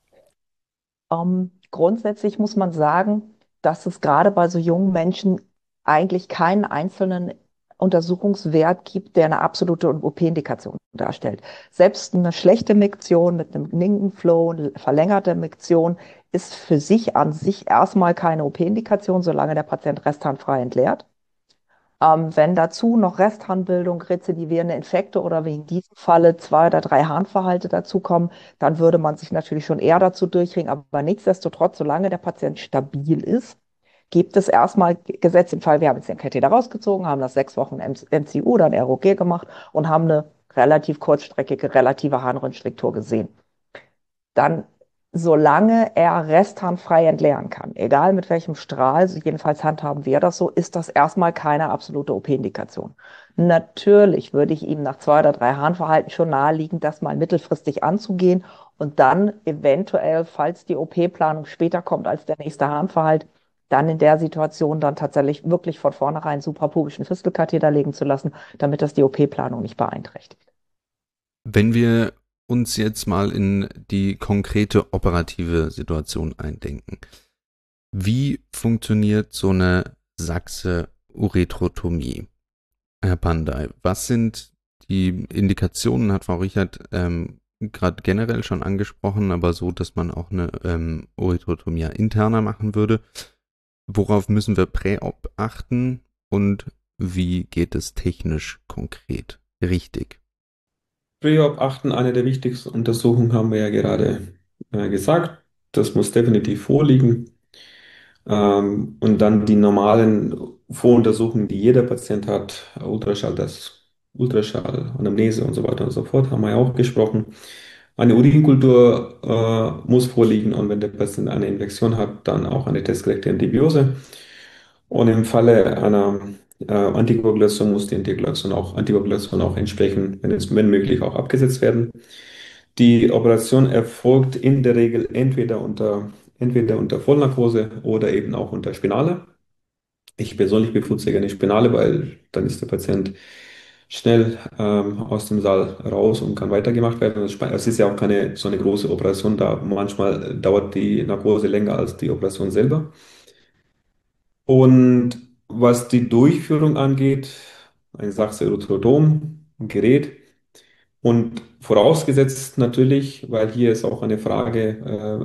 Grundsätzlich muss man sagen, dass es gerade bei so jungen Menschen eigentlich keinen einzelnen Untersuchungswert gibt, der eine absolute OP-Indikation darstellt. Selbst eine schlechte Miktion mit einem Ningenflow, eine verlängerte Miktion, ist für sich an sich erstmal keine OP-Indikation, solange der Patient restharnfrei entleert. Wenn dazu noch Restharnbildung, rezidivierende Infekte oder wie in diesem Falle 2 oder 3 Harnverhalte dazukommen, dann würde man sich natürlich schon eher dazu durchringen. Aber nichtsdestotrotz, solange der Patient stabil ist, gibt es erstmal gesetzt den Fall, wir haben jetzt den Katheter rausgezogen, haben das 6 Wochen MCU oder ein ROG gemacht und haben eine relativ kurzstreckige, relative Harnröhrenstruktur gesehen. Dann, solange er restharnfrei entleeren kann, egal mit welchem Strahl, jedenfalls handhaben wir das so, ist das erstmal keine absolute OP-Indikation. Natürlich würde ich ihm nach 2 oder 3 Harnverhalten schon naheliegen, das mal mittelfristig anzugehen und dann eventuell, falls die OP-Planung später kommt als der nächste Harnverhalt, dann in der Situation dann tatsächlich wirklich von vornherein suprapubischen Fistelkatheter legen zu lassen, damit das die OP-Planung nicht beeinträchtigt. Wenn wir uns jetzt mal in die konkrete operative Situation eindenken. Wie funktioniert so eine Sachse-Uretrotomie? Herr Pandey, was sind die Indikationen, hat Frau Richard gerade generell schon angesprochen, aber so, dass man auch eine Uretrotomie interna machen würde. Worauf müssen wir präop achten und wie geht es technisch konkret richtig? Präop achten, eine der wichtigsten Untersuchungen haben wir ja gerade gesagt. Das muss definitiv vorliegen. Und dann die normalen Voruntersuchungen, die jeder Patient hat, Ultraschall, Anamnese und so weiter und so fort, haben wir ja auch gesprochen. Eine Urinkultur muss vorliegen und wenn der Patient eine Infektion hat, dann auch eine testgerechte Antibiose. Und im Falle einer Antikoagulation muss die Antikoagulation auch entsprechend, wenn möglich, auch abgesetzt werden. Die Operation erfolgt in der Regel entweder unter Vollnarkose oder eben auch unter Spinale. Ich persönlich bevorzuge eine Spinale, weil dann ist der Patient schnell aus dem Saal raus und kann weitergemacht werden. Es ist ja auch keine so eine große Operation da. Manchmal dauert die Narkose länger als die Operation selber. Und was die Durchführung angeht, ein Saxe-Rotrodom, ein Gerät. Und vorausgesetzt natürlich, weil hier ist auch eine Frage,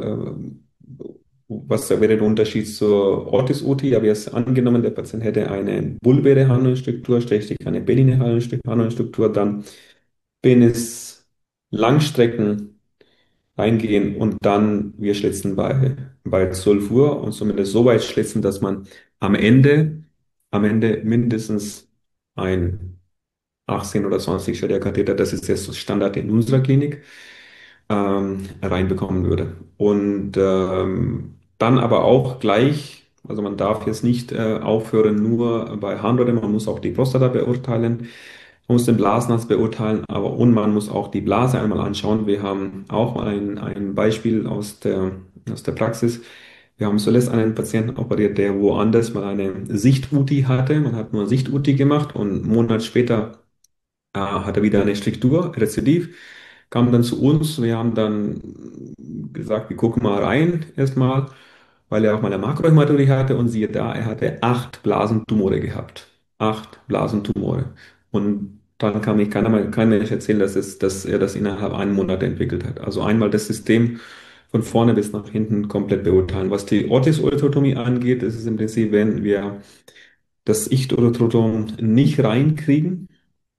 was wäre der Unterschied zur Ortis-UTI? Aber jetzt angenommen, der Patient hätte eine bulbäre Harnröhrenstruktur, Schrägstrich eine benigne Harnröhrenstruktur, dann Penis Langstrecken reingehen und dann wir schlitzen bei 12 Uhr und zumindest so weit schlitzen, dass man am Ende, am Ende mindestens ein 18 oder 20 Katheter, das ist jetzt Standard in unserer Klinik, reinbekommen würde. Und dann aber auch gleich, also man darf jetzt nicht aufhören nur bei Harnröhre, man muss auch die Prostata beurteilen, man muss den Blasensatz beurteilen, und man muss auch die Blase einmal anschauen. Wir haben auch ein Beispiel aus der Praxis. Wir haben zuletzt einen Patienten operiert, der woanders mal eine Sicht-UTI hatte. Man hat nur Sicht-UTI gemacht und einen Monat später hat er wieder eine Struktur, Rezidiv, kam dann zu uns. Wir haben dann gesagt, wir gucken mal rein erstmal, weil er auch mal eine Makrohämaturie hatte und siehe da, er hatte 8 Blasentumore gehabt. 8 Blasentumore. Und dann kann mich kein Mensch erzählen, dass er das innerhalb einen Monat entwickelt hat. Also einmal das System von vorne bis nach hinten komplett beurteilen. Was die Ortis-Ototomie angeht, ist es im Prinzip, wenn wir das Ichtorotrotom nicht reinkriegen,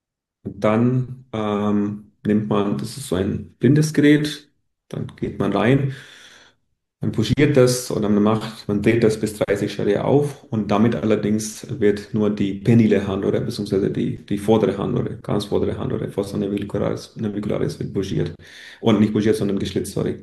dann nimmt man, das ist so ein blindes Gerät, dann geht man rein, man pushiert das oder man dreht das bis 30 Schritte auf und damit allerdings wird nur die penile Harnröhre beziehungsweise die vordere Harnröhre, ganz vordere Harnröhre, Fossa navicularis wird pushiert. Und nicht pushiert, sondern geschlitzt, sorry.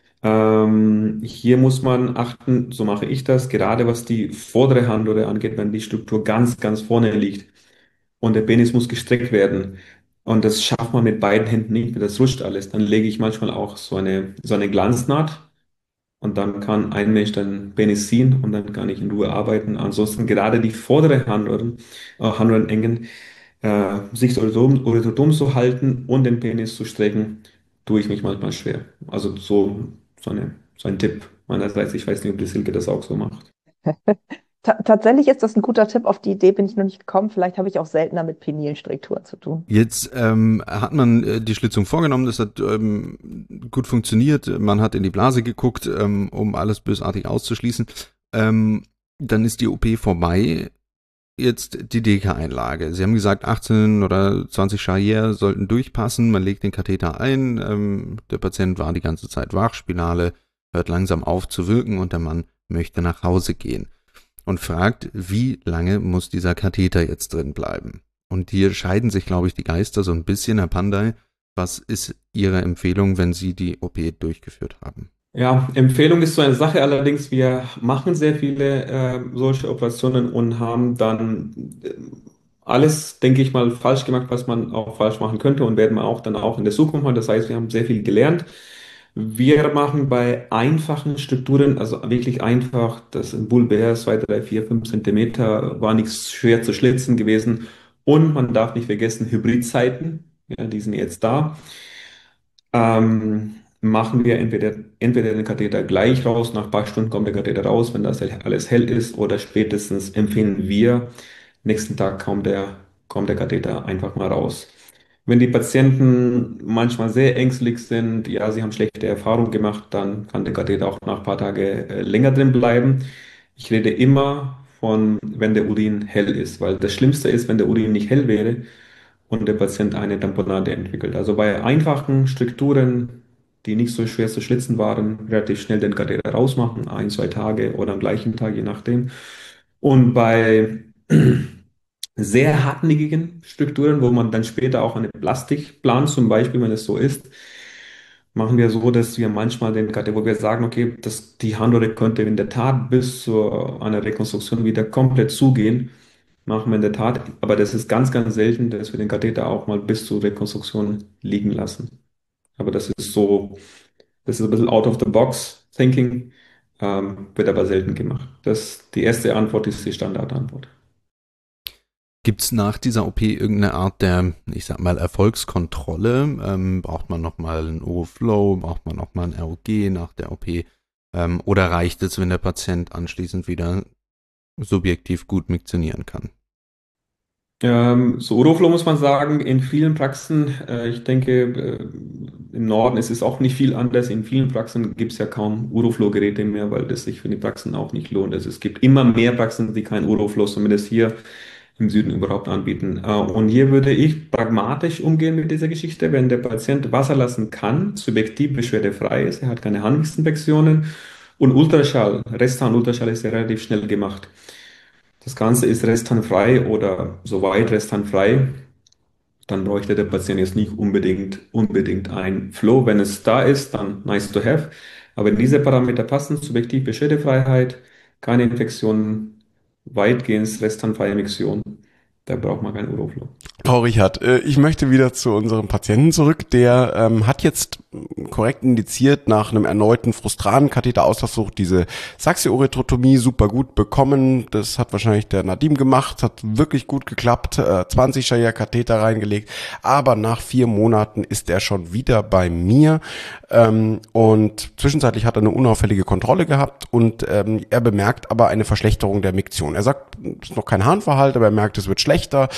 Hier muss man achten, so mache ich das, gerade was die vordere Harnröhre angeht, wenn die Struktur ganz vorne liegt und der Penis muss gestreckt werden. Und das schafft man mit beiden Händen nicht, das rutscht alles. Dann lege ich manchmal auch so eine Glanznaht und dann kann ein Mensch den Penis ziehen und dann kann ich in Ruhe arbeiten. Ansonsten gerade die vordere Harnröhrenengen, sich horizontal zu halten und den Penis zu strecken, tue ich mich manchmal schwer. Also so ein Tipp meinerseits. Ich weiß nicht, ob die Silke das auch so macht. Tatsächlich ist das ein guter Tipp. Auf die Idee bin ich noch nicht gekommen. Vielleicht habe ich auch seltener mit penilen Strukturen zu tun. Jetzt hat man die Schlitzung vorgenommen, das hat gut funktioniert. Man hat in die Blase geguckt, um alles bösartig auszuschließen. Dann ist die OP vorbei. Jetzt die Deka-Einlage. Sie haben gesagt, 18 oder 20 Charrière sollten durchpassen. Man legt den Katheter ein. Der Patient war die ganze Zeit wach. Spinale hört langsam auf zu wirken und der Mann möchte nach Hause gehen und fragt, wie lange muss dieser Katheter jetzt drin bleiben? Und hier scheiden sich, glaube ich, die Geister so ein bisschen, Herr Pandey. Was ist Ihre Empfehlung, wenn Sie die OP durchgeführt haben? Ja, Empfehlung ist so eine Sache, allerdings wir machen sehr viele solche Operationen und haben dann alles, denke ich mal, falsch gemacht, was man auch falsch machen könnte und werden wir auch dann auch in der Zukunft machen. Das heißt, wir haben sehr viel gelernt. Wir machen bei einfachen Strukturen, also wirklich einfach, das ein Bulbär, 2, 3, 4, 5 Zentimeter, war nichts schwer zu schlitzen gewesen. Und man darf nicht vergessen, Hybridzeiten, ja, die sind jetzt da. Machen wir entweder den Katheter gleich raus, nach ein paar Stunden kommt der Katheter raus, wenn das alles hell ist, oder spätestens empfehlen wir, nächsten Tag kommt der Katheter einfach mal raus. Wenn die Patienten manchmal sehr ängstlich sind, ja, sie haben schlechte Erfahrungen gemacht, dann kann der Katheter auch nach ein paar Tagen länger drin bleiben. Ich rede immer von, wenn der Urin hell ist, weil das Schlimmste ist, wenn der Urin nicht hell wäre und der Patient eine Tamponade entwickelt. Also bei einfachen Strukturen, die nicht so schwer zu schlitzen waren, relativ schnell den Katheter rausmachen, 1, 2 Tage oder am gleichen Tag, je nachdem. Und bei sehr hartnäckigen Strukturen, wo man dann später auch eine Plastik plant, zum Beispiel, wenn es so ist, machen wir so, dass wir manchmal den Katheter, wo wir sagen, okay, die Harnröhre könnte in der Tat bis zu einer Rekonstruktion wieder komplett zugehen, machen wir in der Tat, aber das ist ganz, ganz selten, dass wir den Katheter auch mal bis zur Rekonstruktion liegen lassen. Aber das ist ein bisschen out of the box thinking, wird aber selten gemacht. Die erste Antwort ist die Standardantwort. Gibt es nach dieser OP irgendeine Art der, ich sag mal, Erfolgskontrolle? Braucht man nochmal einen Uroflow? Braucht man nochmal ein ROG nach der OP? Oder reicht es, wenn der Patient anschließend wieder subjektiv gut miktionieren kann? So Uroflow muss man sagen, in vielen Praxen, ich denke, im Norden ist es auch nicht viel anders. In vielen Praxen gibt es ja kaum Uroflow-Geräte mehr, weil das sich für die Praxen auch nicht lohnt. Also es gibt immer mehr Praxen, die kein Uroflow, zumindest hier im Süden überhaupt anbieten. Und hier würde ich pragmatisch umgehen mit dieser Geschichte, wenn der Patient Wasser lassen kann, subjektiv beschwerdefrei ist, er hat keine Harnwegsinfektionen und Ultraschall, Restharn-Ultraschall ist ja relativ schnell gemacht. Das Ganze ist restharnfrei oder soweit restharnfrei, dann bräuchte der Patient jetzt nicht unbedingt ein Flow. Wenn es da ist, dann nice to have. Aber wenn diese Parameter passen, subjektiv Beschwerdefreiheit, keine Infektionen, weitgehend restharnfreie Miktion, da braucht man keinen Uroflow. Frau Richard, ich möchte wieder zu unserem Patienten zurück. Der hat jetzt korrekt indiziert nach einem erneuten frustranen Katheterauslassversuch diese Saxiourethrotomie super gut bekommen. Das hat wahrscheinlich der Nadim gemacht, hat wirklich gut geklappt, 20 Shire-Katheter reingelegt. Aber nach 4 Monaten ist er schon wieder bei mir und zwischenzeitlich hat er eine unauffällige Kontrolle gehabt und er bemerkt aber eine Verschlechterung der Miktion. Er sagt, es ist noch kein Harnverhalt, aber er merkt, es wird schlechter.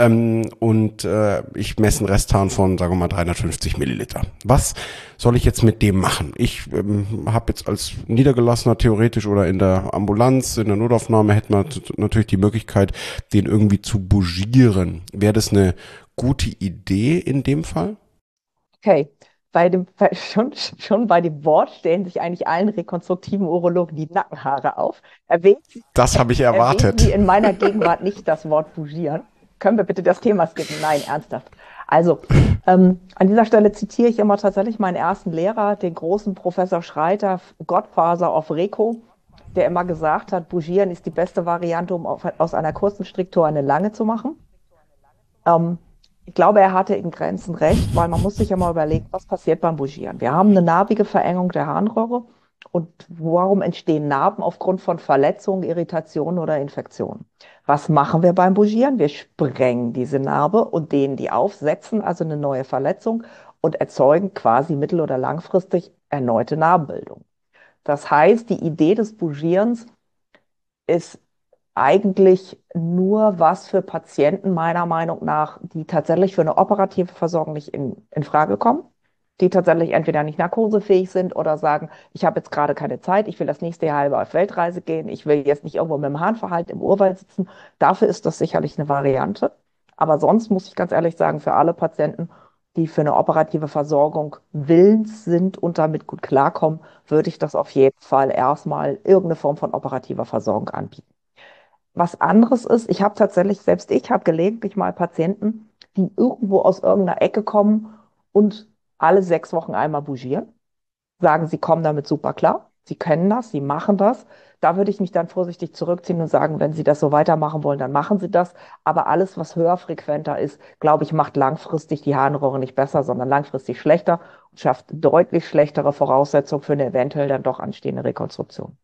Und ich messe einen Restharn von, sagen wir mal, 350 Milliliter. Was soll ich jetzt mit dem machen? Ich habe jetzt als Niedergelassener theoretisch oder in der Ambulanz, in der Notaufnahme hätte man natürlich die Möglichkeit, den irgendwie zu bougieren. Wäre das eine gute Idee in dem Fall? Okay, schon bei dem Wort stellen sich eigentlich allen rekonstruktiven Urologen die Nackenhaare auf. Das habe ich erwartet. Erwähnen Sie in meiner Gegenwart nicht das Wort bougieren. Können wir bitte das Thema skippen? Nein, ernsthaft. Also, an dieser Stelle zitiere ich immer tatsächlich meinen ersten Lehrer, den großen Professor Schreiter, Godfather of Reco, der immer gesagt hat, bougieren ist die beste Variante, um aus einer kurzen Striktur eine lange zu machen. Ich glaube, er hatte in Grenzen recht, weil man muss sich ja mal überlegen, was passiert beim Bougieren. Wir haben eine narbige Verengung der Harnröhre und warum entstehen Narben aufgrund von Verletzungen, Irritationen oder Infektionen? Was machen wir beim Bougieren? Wir sprengen diese Narbe und dehnen die auf, setzen also eine neue Verletzung und erzeugen quasi mittel- oder langfristig erneute Narbenbildung. Das heißt, die Idee des Bougierens ist eigentlich nur was für Patienten meiner Meinung nach, die tatsächlich für eine operative Versorgung nicht in Frage kommen, die tatsächlich entweder nicht narkosefähig sind oder sagen, ich habe jetzt gerade keine Zeit, ich will das nächste Jahr halbe auf Weltreise gehen, ich will jetzt nicht irgendwo mit dem Harnverhalt im Urwald sitzen. Dafür ist das sicherlich eine Variante. Aber sonst muss ich ganz ehrlich sagen, für alle Patienten, die für eine operative Versorgung willens sind und damit gut klarkommen, würde ich das auf jeden Fall erstmal irgendeine Form von operativer Versorgung anbieten. Was anderes ist, selbst ich habe gelegentlich mal Patienten, die irgendwo aus irgendeiner Ecke kommen und alle 6 Wochen einmal bougieren, sagen, sie kommen damit super klar, sie können das, sie machen das. Da würde ich mich dann vorsichtig zurückziehen und sagen, wenn Sie das so weitermachen wollen, dann machen Sie das. Aber alles, was höher frequenter ist, glaube ich, macht langfristig die Harnröhre nicht besser, sondern langfristig schlechter und schafft deutlich schlechtere Voraussetzungen für eine eventuell dann doch anstehende Rekonstruktion.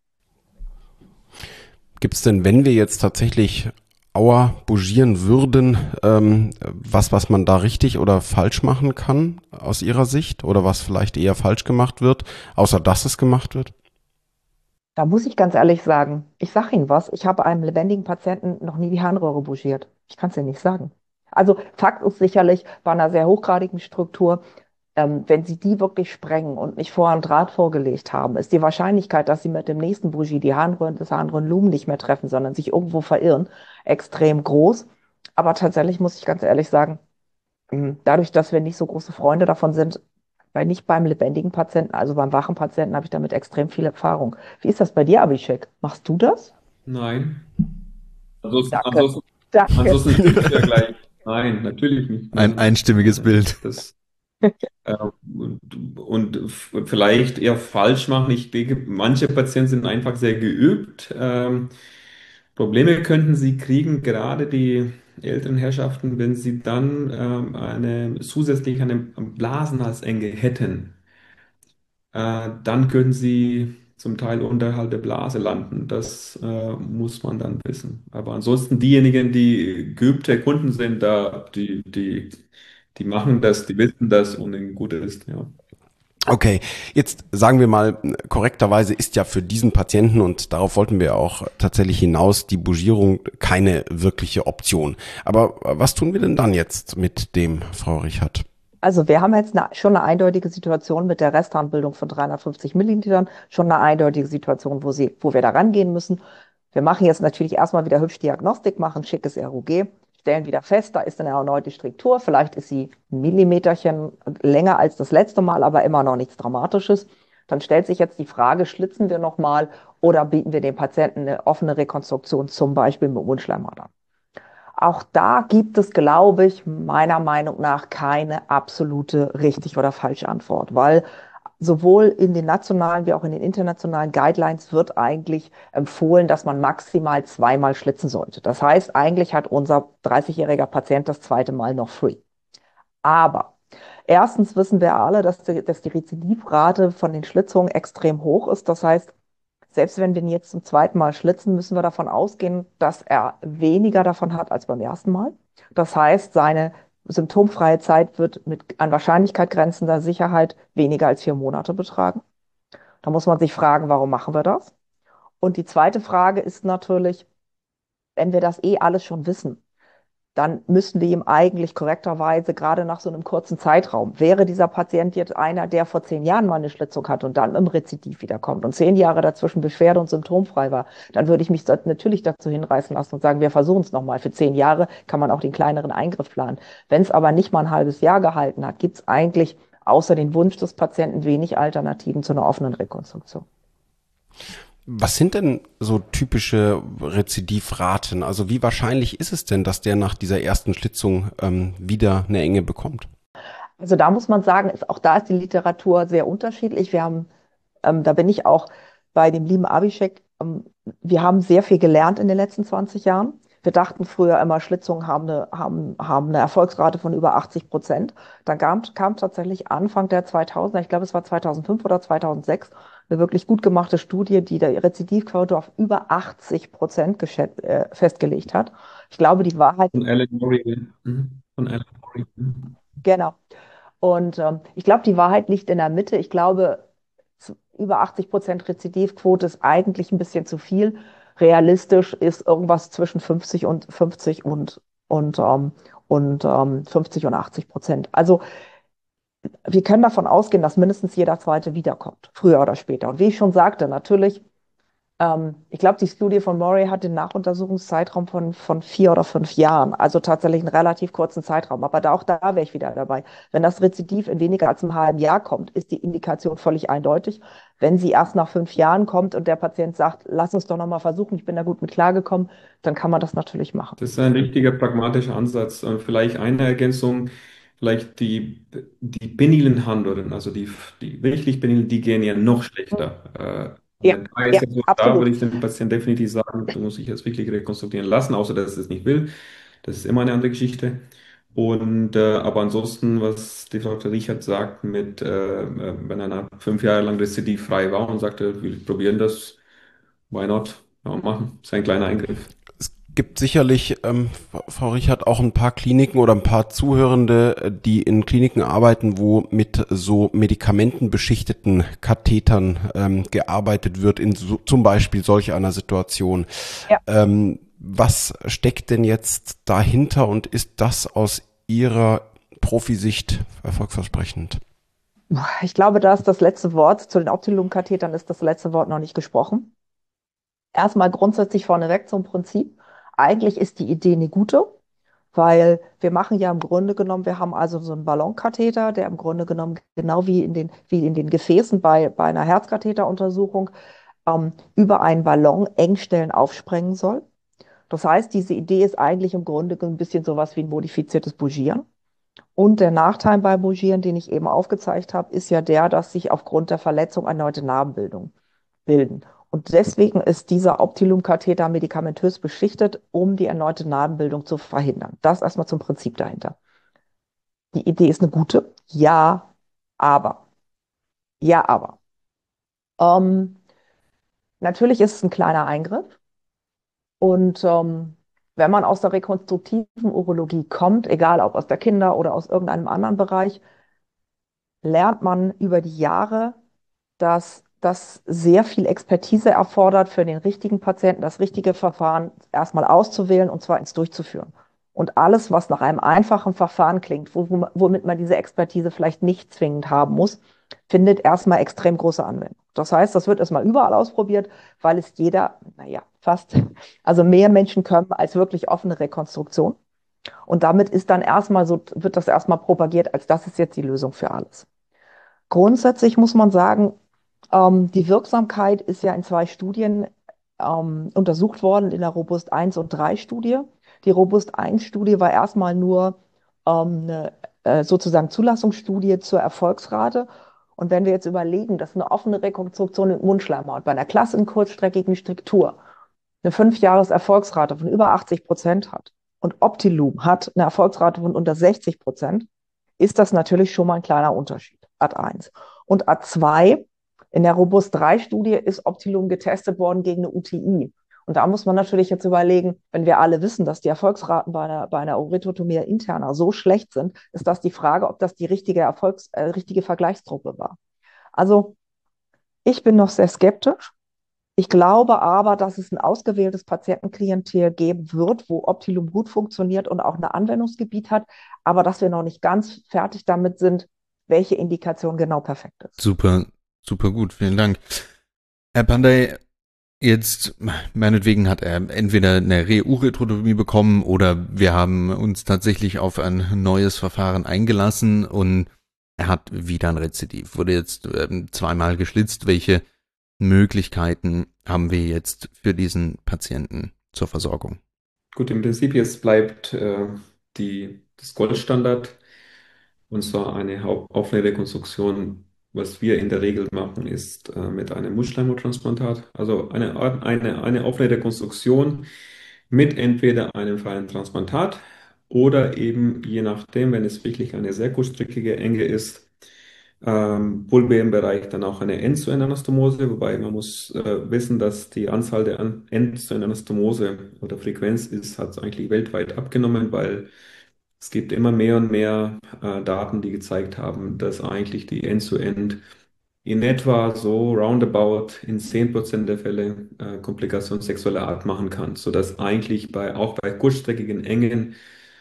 Gibt es denn, wenn wir jetzt tatsächlich Aua bougieren würden, was man da richtig oder falsch machen kann aus Ihrer Sicht oder was vielleicht eher falsch gemacht wird, außer dass es gemacht wird? Da muss ich ganz ehrlich sagen, ich sage Ihnen was, ich habe einem lebendigen Patienten noch nie die Harnröhre bougiert. Ich kann es Ihnen nicht sagen. Also Fakt ist sicherlich, bei einer sehr hochgradigen Struktur, wenn Sie die wirklich sprengen und nicht vorher einen Draht vorgelegt haben, ist die Wahrscheinlichkeit, dass Sie mit dem nächsten Bougie das Harnröhrenlumen nicht mehr treffen, sondern sich irgendwo verirren, extrem groß. Aber tatsächlich muss ich ganz ehrlich sagen, dadurch, dass wir nicht so große Freunde davon sind, Weil nicht beim lebendigen Patienten, also beim wachen Patienten habe ich damit extrem viel Erfahrung. Wie ist das bei dir, Abhishek? Machst du das? Nein. Ansonsten, Danke, ansonsten, danke. ansonsten stimmt es ja gleich. Nein, natürlich nicht. Ein Nein. einstimmiges Bild. Das, äh, vielleicht eher falsch machen. Ich denke, manche Patienten sind einfach sehr geübt. Probleme könnten sie kriegen, gerade die älteren Herrschaften, wenn sie dann zusätzlich eine Blasenhalsenge hätten. Dann können sie zum Teil unterhalb der Blase landen. Das muss man dann wissen. Aber ansonsten diejenigen, die geübte Kunden sind, die machen das, die wissen das und ihnen gut ist. Ja. Okay, jetzt sagen wir mal, korrekterweise ist ja für diesen Patienten, und darauf wollten wir auch tatsächlich hinaus, die Bougierung keine wirkliche Option. Aber was tun wir denn dann jetzt mit dem, Frau Richard? Also wir haben jetzt schon eine eindeutige Situation mit der Restharnbildung von 350 Millilitern, schon eine eindeutige Situation, wo wir da rangehen müssen. Wir machen jetzt natürlich erstmal wieder hübsch Diagnostik, machen schickes RUG, stellen wieder fest, da ist eine erneute Struktur, vielleicht ist sie ein Millimeterchen länger als das letzte Mal, aber immer noch nichts Dramatisches. Dann stellt sich jetzt die Frage, schlitzen wir nochmal oder bieten wir dem Patienten eine offene Rekonstruktion, zum Beispiel mit Mundschleimhaut an. Auch da gibt es, glaube ich, meiner Meinung nach keine absolute richtig oder falsche Antwort, weil sowohl in den nationalen wie auch in den internationalen Guidelines wird eigentlich empfohlen, dass man maximal zweimal schlitzen sollte. Das heißt, eigentlich hat unser 30-jähriger Patient das zweite Mal noch free. Aber erstens wissen wir alle, dass die Rezidivrate von den Schlitzungen extrem hoch ist. Das heißt, selbst wenn wir ihn jetzt zum zweiten Mal schlitzen, müssen wir davon ausgehen, dass er weniger davon hat als beim ersten Mal. Das heißt, seine symptomfreie Zeit wird mit an Wahrscheinlichkeit grenzender Sicherheit weniger als 4 Monate betragen. Da muss man sich fragen, warum machen wir das? Und die zweite Frage ist natürlich, wenn wir das alles schon wissen, dann müssten wir ihm eigentlich korrekterweise, gerade nach so einem kurzen Zeitraum, wäre dieser Patient jetzt einer, der vor 10 Jahren mal eine Schlitzung hat und dann im Rezidiv wiederkommt und 10 Jahre dazwischen beschwerde- und symptomfrei war, dann würde ich mich natürlich dazu hinreißen lassen und sagen, wir versuchen es nochmal. Für 10 Jahre kann man auch den kleineren Eingriff planen. Wenn es aber nicht mal ein halbes Jahr gehalten hat, gibt es eigentlich außer den Wunsch des Patienten wenig Alternativen zu einer offenen Rekonstruktion. Was sind denn so typische Rezidivraten? Also wie wahrscheinlich ist es denn, dass der nach dieser ersten Schlitzung wieder eine Enge bekommt? Also da muss man sagen, auch da ist die Literatur sehr unterschiedlich. Da bin ich auch bei dem lieben Abhishek. Wir haben sehr viel gelernt in den letzten 20 Jahren. Wir dachten früher immer, Schlitzungen haben eine Erfolgsrate von über 80%. Dann kam tatsächlich Anfang der 2000er, ich glaube es war 2005 oder 2006, eine wirklich gut gemachte Studie, die die Rezidivquote auf über 80% festgelegt hat. Ich glaube, die Wahrheit, Von Alan Murray. Von Alan Murray. genau. Und ich glaube, die Wahrheit liegt in der Mitte. Ich glaube, über 80% Rezidivquote ist eigentlich ein bisschen zu viel. Realistisch ist irgendwas zwischen 50 und 50 und 50 und 80%. Also wir können davon ausgehen, dass mindestens jeder Zweite wiederkommt, früher oder später. Und wie ich schon sagte, natürlich, ich glaube, die Studie von Murray hat den Nachuntersuchungszeitraum von 4 oder 5 Jahren, also tatsächlich einen relativ kurzen Zeitraum. Aber auch da wäre ich wieder dabei. Wenn das Rezidiv in weniger als einem halben Jahr kommt, ist die Indikation völlig eindeutig. Wenn sie erst nach 5 Jahren kommt und der Patient sagt, lass uns doch nochmal versuchen, ich bin da gut mit klargekommen, dann kann man das natürlich machen. Das ist ein richtiger pragmatischer Ansatz. Und vielleicht eine Ergänzung, vielleicht die penilen Harnröhren, also die wirklich penilen, die gehen ja noch schlechter. Ja, Da ist ja, ja so, da würde absolut. ich dem Patienten definitiv sagen, du musst dich jetzt wirklich rekonstruieren lassen, außer dass er es nicht will. Das ist immer eine andere Geschichte. Aber ansonsten, was die Frau Richard sagt, wenn einer 5 Jahre lang rezidivfrei war und sagte, wir probieren das, why not? Ja, machen. Das ist ein kleiner Eingriff. Gibt sicherlich, Frau Richard, auch ein paar Kliniken oder ein paar Zuhörende, die in Kliniken arbeiten, wo mit so medikamentenbeschichteten Kathetern gearbeitet wird, zum Beispiel solch einer Situation. Ja. Was steckt denn jetzt dahinter und ist das aus Ihrer Profisicht erfolgsversprechend? Ich glaube, da ist das letzte Wort zu den Optilum-Kathetern ist das letzte Wort noch nicht gesprochen. Erstmal grundsätzlich vorneweg zum Prinzip. Eigentlich ist die Idee eine gute. Weil wir machen ja im Grunde genommen, wir haben also so einen Ballonkatheter, der im Grunde genommen genau wie in den Gefäßen bei einer Herzkatheteruntersuchung über einen Ballon Engstellen aufsprengen soll. Das heißt, diese Idee ist eigentlich im Grunde ein bisschen sowas wie ein modifiziertes Bougieren. Und der Nachteil bei Bougieren, den ich eben aufgezeigt habe, ist ja der, dass sich aufgrund der Verletzung erneute Narbenbildungen bilden. Und deswegen ist dieser Optilum-Katheter medikamentös beschichtet, um die erneute Narbenbildung zu verhindern. Das erstmal zum Prinzip dahinter. Die Idee ist eine gute. Ja, aber. Ja, aber. Ähm, natürlich ist es ein kleiner Eingriff. Und wenn man aus der rekonstruktiven Urologie kommt, egal ob aus der Kinder- oder aus irgendeinem anderen Bereich, lernt man über die Jahre, dass das sehr viel Expertise erfordert, für den richtigen Patienten das richtige Verfahren erstmal auszuwählen und zwar ins Durchzuführen. Und alles, was nach einem einfachen Verfahren klingt, womit man diese Expertise vielleicht nicht zwingend haben muss, findet erstmal extrem große Anwendung. Das heißt, das wird erstmal überall ausprobiert, weil es jeder, naja, fast, also mehr Menschen können als wirklich offene Rekonstruktion. Und damit ist dann erstmal so, wird das erstmal propagiert, als das ist jetzt die Lösung für alles. Grundsätzlich muss man sagen, die Wirksamkeit ist ja in zwei Studien untersucht worden, in der Robust 1 und 3 Studie. Die Robust 1 Studie war erstmal nur eine sozusagen Zulassungsstudie zur Erfolgsrate. Und wenn wir jetzt überlegen, dass eine offene Rekonstruktion in Mundschleimhaut bei einer klassischen kurzstreckigen Struktur eine 5-Jahres-Erfolgsrate von über 80% hat und Optilum hat eine Erfolgsrate von unter 60%, ist das natürlich schon mal ein kleiner Unterschied, Ad 1. Und Ad 2, in der Robust 3 Studie ist Optilum getestet worden gegen eine UTI. Und da muss man natürlich jetzt überlegen, wenn wir alle wissen, dass die Erfolgsraten bei einer Uretrotomie interna so schlecht sind, ist das die Frage, ob das die richtige Vergleichsgruppe war. Also ich bin noch sehr skeptisch. Ich glaube aber, dass es ein ausgewähltes Patientenklientel geben wird, wo Optilum gut funktioniert und auch ein Anwendungsgebiet hat, aber dass wir noch nicht ganz fertig damit sind, welche Indikation genau perfekt ist. Super, super gut, vielen Dank. Herr Pandey, jetzt, meinetwegen hat er entweder eine Reuretrotomie bekommen oder wir haben uns tatsächlich auf ein neues Verfahren eingelassen und er hat wieder ein Rezidiv, wurde jetzt zweimal geschlitzt. Welche Möglichkeiten haben wir jetzt für diesen Patienten zur Versorgung? Gut, im Prinzip jetzt bleibt das Goldstandard, und zwar eine offene Rekonstruktion. Was wir in der Regel machen, ist mit einem Mundschleimhauttransplantat, also eine offene Rekonstruktion mit entweder einem freien Transplantat oder eben, je nachdem, wenn es wirklich eine sehr kurzstreckige Enge ist, Pulbebereich dann auch eine End-zu-End-Anastomose, wobei man muss wissen, dass die Anzahl der End-zu-End-Anastomose oder Frequenz hat eigentlich weltweit abgenommen, weil es gibt immer mehr und mehr Daten, die gezeigt haben, dass eigentlich die End-zu-End in etwa so roundabout in 10% der Fälle Komplikationen sexueller Art machen kann, sodass eigentlich auch bei kurzstreckigen Engen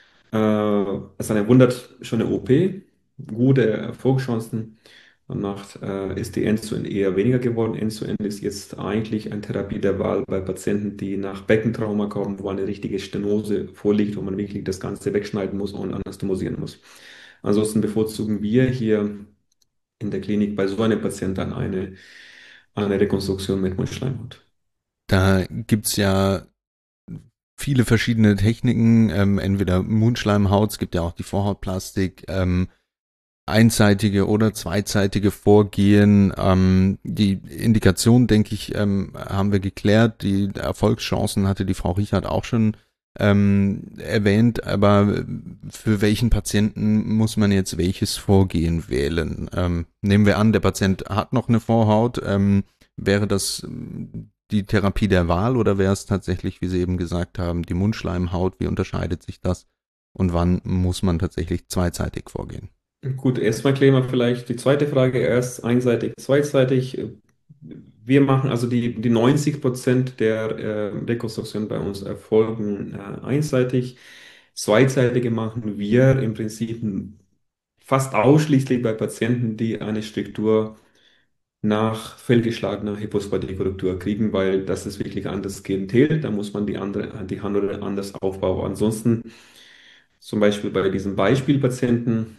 es dann wundert schon eine OP, gute Erfolgschancen. Danach ist die End-zu-End eher weniger geworden. End-zu-End ist jetzt eigentlich eine Therapie der Wahl bei Patienten, die nach Beckentrauma kommen, wo eine richtige Stenose vorliegt, wo man wirklich das Ganze wegschneiden muss und anastomosieren muss. Ansonsten bevorzugen wir hier in der Klinik bei so einem Patienten dann eine Rekonstruktion mit Mundschleimhaut. Da gibt's ja viele verschiedene Techniken, entweder Mundschleimhaut, es gibt ja auch die Vorhautplastik, einseitige oder zweiseitige Vorgehen. Die Indikation, denke ich, haben wir geklärt. Die Erfolgschancen hatte die Frau Richard auch schon erwähnt, aber für welchen Patienten muss man jetzt welches Vorgehen wählen? Nehmen wir an, der Patient hat noch eine Vorhaut, wäre das die Therapie der Wahl oder wäre es tatsächlich, wie Sie eben gesagt haben, die Mundschleimhaut? Wie unterscheidet sich das? Und wann muss man tatsächlich zweiseitig vorgehen? Gut, erstmal klären wir vielleicht die zweite Frage erst, einseitig, zweiseitig. Wir machen also die 90% der Rekonstruktionen bei uns erfolgen einseitig. Zweiseitige machen wir im Prinzip fast ausschließlich bei Patienten, die eine Struktur nach fehlgeschlagener Hypospadia-Korrektur kriegen, weil das ist wirklich anders Klientel, da muss man die Handel anders aufbauen. Ansonsten Zum Beispiel bei diesem Beispielpatienten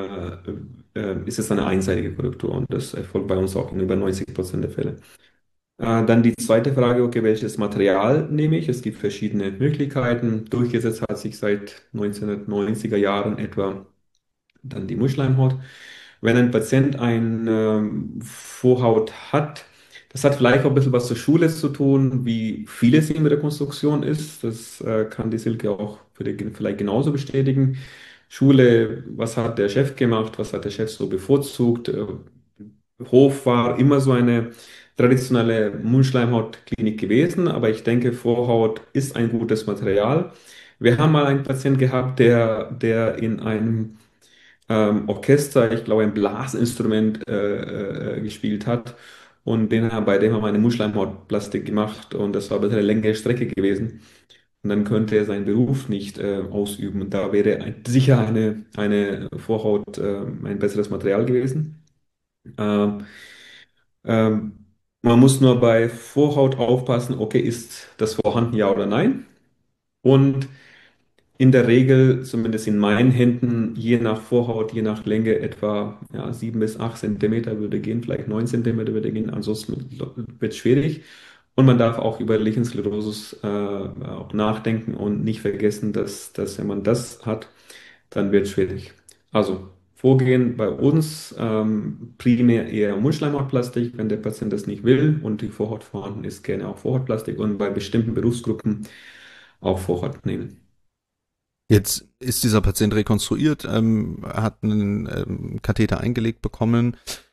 ist es eine einseitige Korrektur und das erfolgt bei uns auch in über 90% der Fälle. Dann die zweite Frage, okay, welches Material nehme ich? Es gibt verschiedene Möglichkeiten. Durchgesetzt hat sich seit 1990er Jahren etwa dann die Mundschleimhaut. Wenn ein Patient eine Vorhaut hat, das hat vielleicht auch ein bisschen was zur Schule zu tun, wie viel es in der Rekonstruktion ist. Das kann die Silke auch vielleicht genauso bestätigen. Schule, was hat der Chef gemacht, was hat der Chef so bevorzugt? Hof war immer so eine traditionelle Mundschleimhautklinik gewesen, aber ich denke, Vorhaut ist ein gutes Material. Wir haben mal einen Patienten gehabt, der in einem Orchester, ich glaube, ein Blasinstrument gespielt hat. Und bei dem haben wir eine Mundschleimhautplastik gemacht und das war ein bisschen eine längere Strecke gewesen. Und dann könnte er seinen Beruf nicht ausüben. Und da wäre sicher eine Vorhaut ein besseres Material gewesen. Ähm, ähm, Man muss nur bei Vorhaut aufpassen, okay, ist das vorhanden, ja oder nein? Und in der Regel, zumindest in meinen Händen, je nach Vorhaut, je nach Länge, etwa 7 bis 8 Zentimeter würde gehen, vielleicht 9 Zentimeter würde gehen, ansonsten wird es schwierig. Und man darf auch über Lichen Sclerosus auch nachdenken und nicht vergessen, dass wenn man das hat, dann wird es schwierig. Also Vorgehen bei uns primär eher Mundschleimhautplastik, wenn der Patient das nicht will und die Vorhaut vorhanden ist, gerne auch Vorhautplastik und bei bestimmten Berufsgruppen auch Vorhaut nehmen. Jetzt ist dieser Patient rekonstruiert, hat einen Katheter eingelegt bekommen.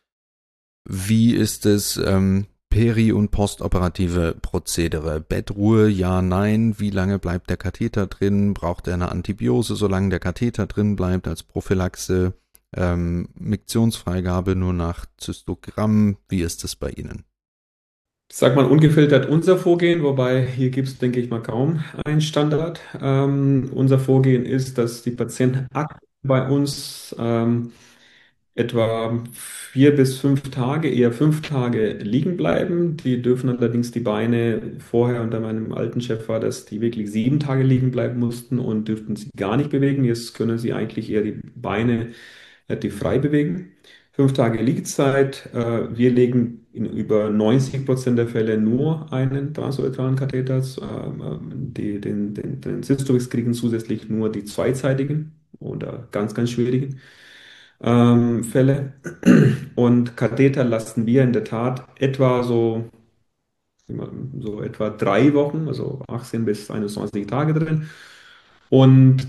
Wie ist es peri- und postoperative Prozedere? Bettruhe, ja, nein. Wie lange bleibt der Katheter drin? Braucht er eine Antibiose, solange der Katheter drin bleibt als Prophylaxe? Miktionsfreigabe nur nach Zystogramm. Wie ist es bei Ihnen? Ich sag mal ungefiltert unser Vorgehen, wobei hier gibt es, denke ich mal, kaum einen Standard. Unser Vorgehen ist, dass die Patienten aktuell bei uns etwa 4 bis 5 Tage, eher 5 Tage liegen bleiben. Die dürfen allerdings die Beine vorher, unter meinem alten Chef war das, die wirklich 7 Tage liegen bleiben mussten und dürften sie gar nicht bewegen. Jetzt können sie eigentlich eher die Beine relativ frei bewegen. 5 Tage Liegezeit. Wir legen in über 90% der Fälle nur einen transuretralen Katheter. Den Cystovix kriegen zusätzlich nur die zweizeitigen oder ganz, ganz schwierigen Fälle. Und Katheter lassen wir in der Tat so etwa 3 Wochen, also 18 bis 21 Tage drin. Und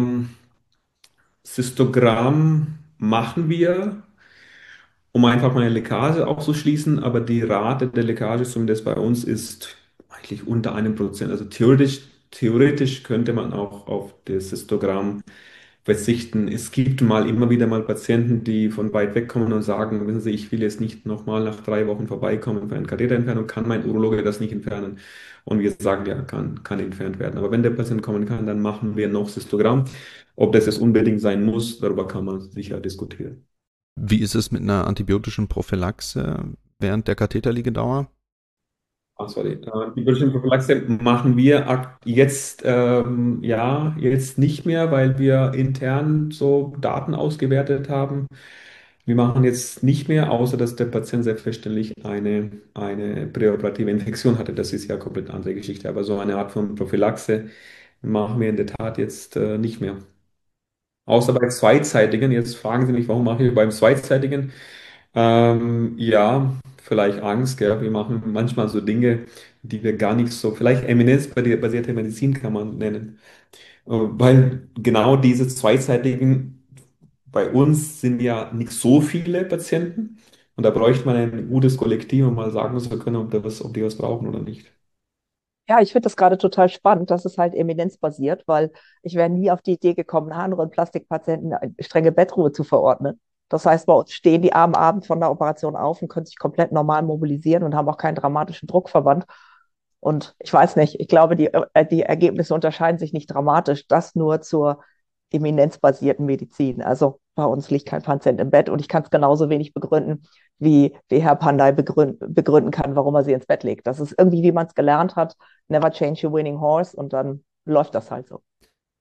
Cystogramm machen wir, um einfach mal eine Leckage auszuschließen, aber die Rate der Leckage, zumindest bei uns, ist eigentlich unter 1%. Also theoretisch könnte man auch auf das Histogramm verzichten. Es gibt immer wieder mal Patienten, die von weit weg kommen und sagen, wissen Sie, ich will jetzt nicht nochmal nach 3 Wochen vorbeikommen für eine Katheterentfernung, kann mein Urologe das nicht entfernen? Und wir sagen, ja, kann entfernt werden. Aber wenn der Patient kommen kann, dann machen wir noch Histogramm. Ob das jetzt unbedingt sein muss, darüber kann man sicher diskutieren. Wie ist es mit einer antibiotischen Prophylaxe während der Katheterliegedauer? Ah, sorry. Die biologischen Prophylaxe machen wir jetzt, jetzt nicht mehr, weil wir intern so Daten ausgewertet haben. Wir machen jetzt nicht mehr, außer dass der Patient selbstverständlich eine präoperative Infektion hatte. Das ist ja komplett andere Geschichte. Aber so eine Art von Prophylaxe machen wir in der Tat jetzt nicht mehr. Außer bei zweizeitigen. Jetzt fragen Sie mich, warum mache ich beim zweizeitigen? Ja, vielleicht Angst, gell? Wir machen manchmal so Dinge, die wir gar nicht so, vielleicht eminenzbasierte Medizin kann man nennen. Weil genau diese zweizeitigen, bei uns sind ja nicht so viele Patienten und da bräuchte man ein gutes Kollektiv, um mal sagen zu können, ob die was brauchen oder nicht. Ja, ich finde das gerade total spannend, dass es halt eminenzbasiert, weil ich wäre nie auf die Idee gekommen, anderen Plastikpatienten eine strenge Bettruhe zu verordnen. Das heißt, bei uns stehen die am Abend von der Operation auf und können sich komplett normal mobilisieren und haben auch keinen dramatischen Druckverband. Und ich weiß nicht, ich glaube, die Ergebnisse unterscheiden sich nicht dramatisch. Das nur zur eminenzbasierten Medizin. Also bei uns liegt kein Patient im Bett und ich kann es genauso wenig begründen, wie Herr Pandey begründen kann, warum er sie ins Bett legt. Das ist irgendwie, wie man es gelernt hat, never change your winning horse und dann läuft das halt so.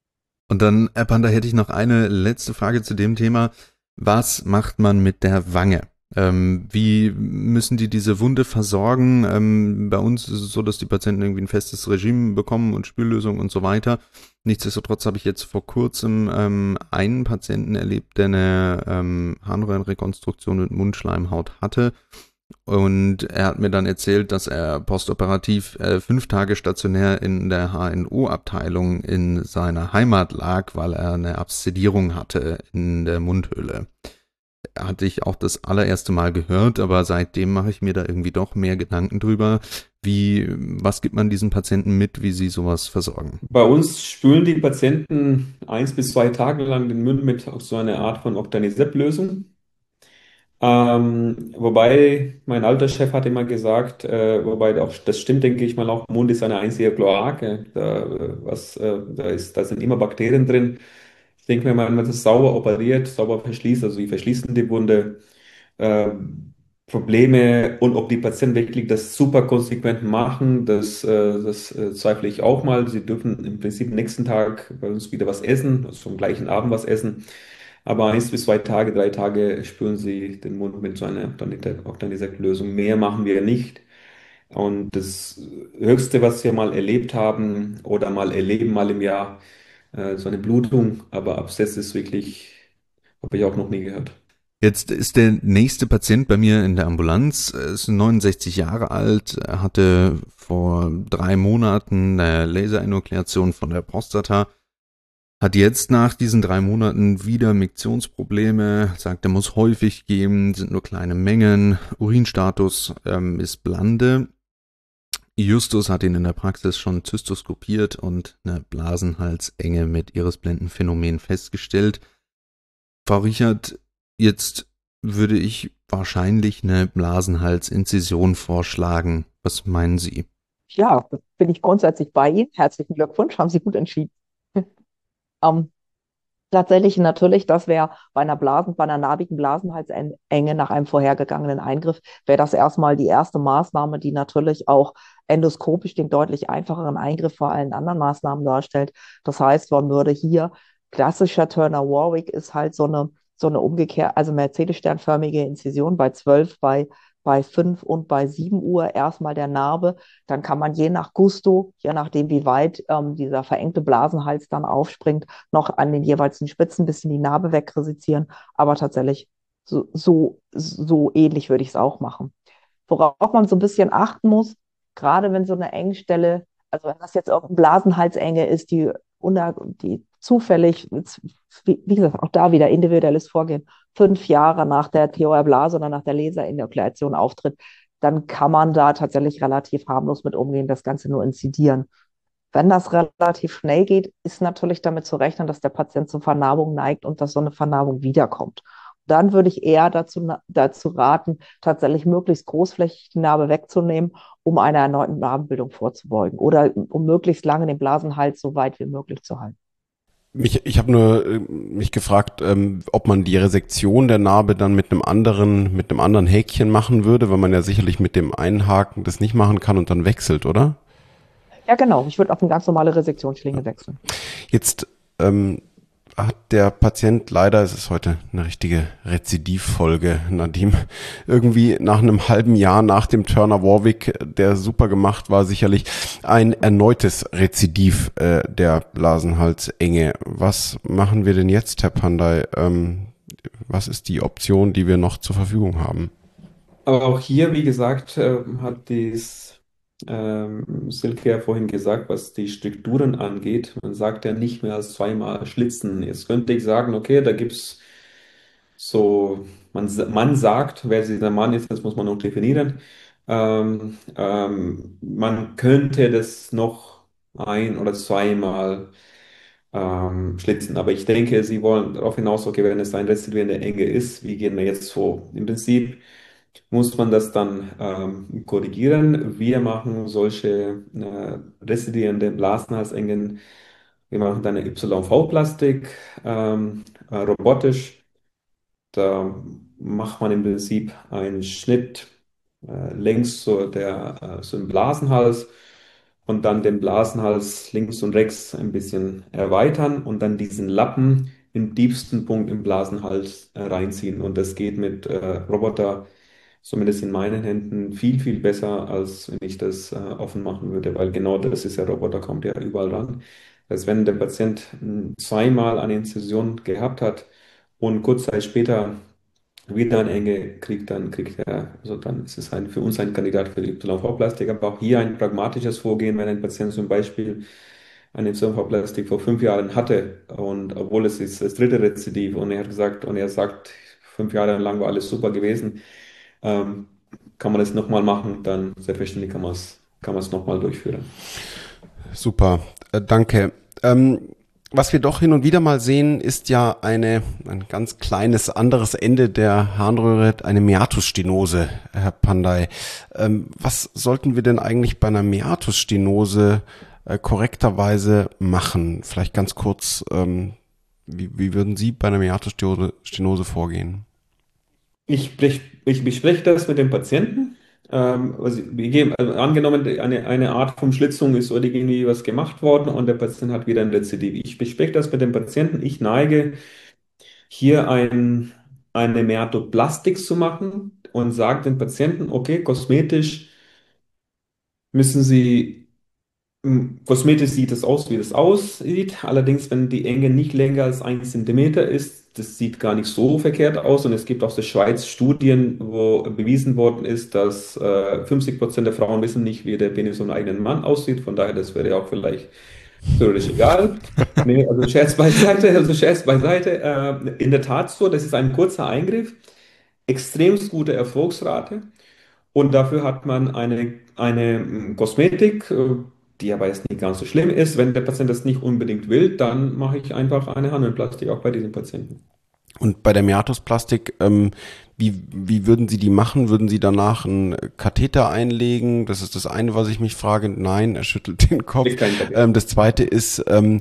Und dann, Herr Panda, hätte ich noch eine letzte Frage zu dem Thema. Was macht man mit der Wange? Wie müssen die diese Wunde versorgen? Bei uns ist es so, dass die Patienten irgendwie ein festes Regime bekommen und Spüllösung und so weiter. Nichtsdestotrotz habe ich jetzt vor kurzem einen Patienten erlebt, der eine Harnröhrenrekonstruktion mit Mundschleimhaut hatte. Und er hat mir dann erzählt, dass er postoperativ 5 Tage stationär in der HNO-Abteilung in seiner Heimat lag, weil er eine Abszedierung hatte in der Mundhöhle. Hatte ich auch das allererste Mal gehört, aber seitdem mache ich mir da irgendwie doch mehr Gedanken drüber. Was gibt man diesen Patienten mit, wie sie sowas versorgen? Bei uns spülen die Patienten 1 bis 2 Tage lang den Mund mit so einer Art von Octanisept-Lösung. Wobei mein alter Chef hat immer gesagt, wobei auch das stimmt, denke ich mal auch, Mund ist eine einzige Kloake. Da sind immer Bakterien drin. Ich denke mir mal, wenn man das sauber operiert, sauber verschließt, also die verschließen die Wunde, äh, Probleme und ob die Patienten wirklich das super konsequent machen, das zweifle ich auch mal. Sie dürfen im Prinzip nächsten Tag bei uns wieder was essen, also am gleichen Abend was essen. Aber 1 bis 2 Tage, 3 Tage spülen sie den Mund mit so einer Octanisept-Lösung. Mehr machen wir nicht. Und das Höchste, was wir mal erlebt haben oder mal erleben, mal im Jahr, so eine Blutung. Aber Abszess ist wirklich, habe ich auch noch nie gehört. Jetzt ist der nächste Patient bei mir in der Ambulanz, ist 69 Jahre alt, hatte vor 3 Monaten eine Laserenukleation von der Prostata, hat jetzt nach diesen 3 Monaten wieder Miktionsprobleme, sagt, er muss häufig gehen, sind nur kleine Mengen, Urinstatus ist Blande. Justus hat ihn in der Praxis schon zystoskopiert und eine Blasenhalsenge mit Irisblendenphänomen festgestellt. Frau Richard, jetzt würde ich wahrscheinlich eine Blasenhalsinzision vorschlagen. Was meinen Sie? Ja, bin ich grundsätzlich bei Ihnen. Herzlichen Glückwunsch, haben Sie gut entschieden. Ähm, Tatsächlich natürlich, das wäre bei einer narbigen Blasenhalsenge nach einem vorhergegangenen Eingriff, wäre das erstmal die erste Maßnahme, die natürlich auch endoskopisch den deutlich einfacheren Eingriff vor allen anderen Maßnahmen darstellt. Das heißt, man würde hier, klassischer Turner-Warwick ist halt so eine umgekehrt, also Mercedes-sternförmige Inzision bei 12, bei 5 und bei 7 Uhr erstmal der Narbe. Dann kann man je nach Gusto, je nachdem, wie weit dieser verengte Blasenhals dann aufspringt, noch an den jeweiligen Spitzen ein bisschen die Narbe wegresizieren. Aber tatsächlich so ähnlich würde ich es auch machen. Worauf man so ein bisschen achten muss, gerade wenn so eine Engstelle, also wenn das jetzt auch eine Blasenhalsenge ist, die zufällig, wie gesagt, auch da wieder individuelles Vorgehen, 5 Jahre nach der TOR-Blase oder nach der Laserinukleation auftritt, dann kann man da tatsächlich relativ harmlos mit umgehen, das Ganze nur inzidieren. Wenn das relativ schnell geht, ist natürlich damit zu rechnen, dass der Patient zur Vernarbung neigt und dass so eine Vernarbung wiederkommt. Dann würde ich eher dazu raten, tatsächlich möglichst großflächig die Narbe wegzunehmen, um einer erneuten Narbenbildung vorzubeugen oder um möglichst lange den Blasenhals so weit wie möglich zu halten. Ich habe nur mich gefragt, ob man die Resektion der Narbe dann mit einem anderen Häkchen machen würde, weil man ja sicherlich mit dem einen Haken das nicht machen kann und dann wechselt, oder? Ja, genau. Ich würde auf eine ganz normale Resektionsschlinge wechseln. Jetzt hat der Patient leider, es ist heute eine richtige Rezidivfolge, Nadim, irgendwie nach einem halben Jahr nach dem Turner-Warwick, der super gemacht war, sicherlich ein erneutes Rezidiv der Blasenhalsenge. Was machen wir denn jetzt, Herr Pandey? Was ist die Option, die wir noch zur Verfügung haben? Aber auch hier, wie gesagt, hat Silke ja vorhin gesagt, was die Strukturen angeht. Man sagt ja nicht mehr als zweimal schlitzen. Jetzt könnte ich sagen, okay, da gibt's man sagt, wer dieser Mann ist, das muss man noch definieren. Man könnte das noch 1 oder 2 Mal schlitzen. Aber ich denke, Sie wollen darauf hinaus, okay, wenn es ein rezidivierende Enge ist, wie gehen wir jetzt vor? Im Prinzip muss man das dann korrigieren. Wir machen solche residierende Blasenhalsengen. Wir machen dann eine YV-Plastik, robotisch. Da macht man im Prinzip einen Schnitt längs so im Blasenhals. und dann den Blasenhals links und rechts ein bisschen erweitern und dann diesen Lappen im tiefsten Punkt im Blasenhals reinziehen. Und das geht mit Roboter, zumindest in meinen Händen, viel, viel besser, als wenn ich das offen machen würde, weil genau das ist, der Roboter kommt ja überall ran. Das wenn der Patient zweimal eine Inzision gehabt hat und kurz Zeit später wieder eine Enge kriegt, dann kriegt er, also dann ist es für uns ein Kandidat für die YV-Plastik, aber auch hier ein pragmatisches Vorgehen, wenn ein Patient zum Beispiel eine YV-Plastik vor 5 Jahren hatte und obwohl es ist das dritte Rezidiv und er hat gesagt, und er sagt, 5 Jahre lang war alles super gewesen, ähm, kann man das nochmal machen, dann selbstverständlich kann man es nochmal durchführen. Super, danke. Was wir doch hin und wieder mal sehen, ist ja ein ganz kleines anderes Ende der Harnröhre, eine Meatusstenose, Herr Pandey. Was sollten wir denn eigentlich bei einer Meatusstenose korrekterweise machen? Vielleicht ganz kurz, wie würden Sie bei einer Meatusstenose vorgehen? Ich bespreche das mit dem Patienten. Also angenommen, eine Art von Schlitzung ist oder irgendwie was gemacht worden und der Patient hat wieder ein Rezidiv. Ich bespreche das mit dem Patienten. Ich neige hier eine Meatoplastik zu machen und sage dem Patienten, okay, kosmetisch müssen Sie Kosmetisch sieht es aus, wie es aussieht. Allerdings, wenn die Enge nicht länger als 1 Zentimeter ist, das sieht gar nicht so verkehrt aus. Und es gibt aus der Schweiz Studien, wo bewiesen worden ist, dass 50% der Frauen wissen nicht, wie der Penis von einem eigenen Mann aussieht. Von daher, das wäre ja auch vielleicht theoretisch egal. Nee, also Scherz beiseite, in der Tat so, das ist ein kurzer Eingriff, extremst gute Erfolgsrate. Und dafür hat man eine Kosmetik, die aber jetzt nicht ganz so schlimm ist. Wenn der Patient das nicht unbedingt will, dann mache ich einfach eine Harnwindplastik auch bei diesem Patienten. Und bei der Meatusplastik, wie würden Sie die machen? Würden Sie danach einen Katheter einlegen? Das ist das eine, was ich mich frage. Nein, er schüttelt den Kopf. Das zweite ist,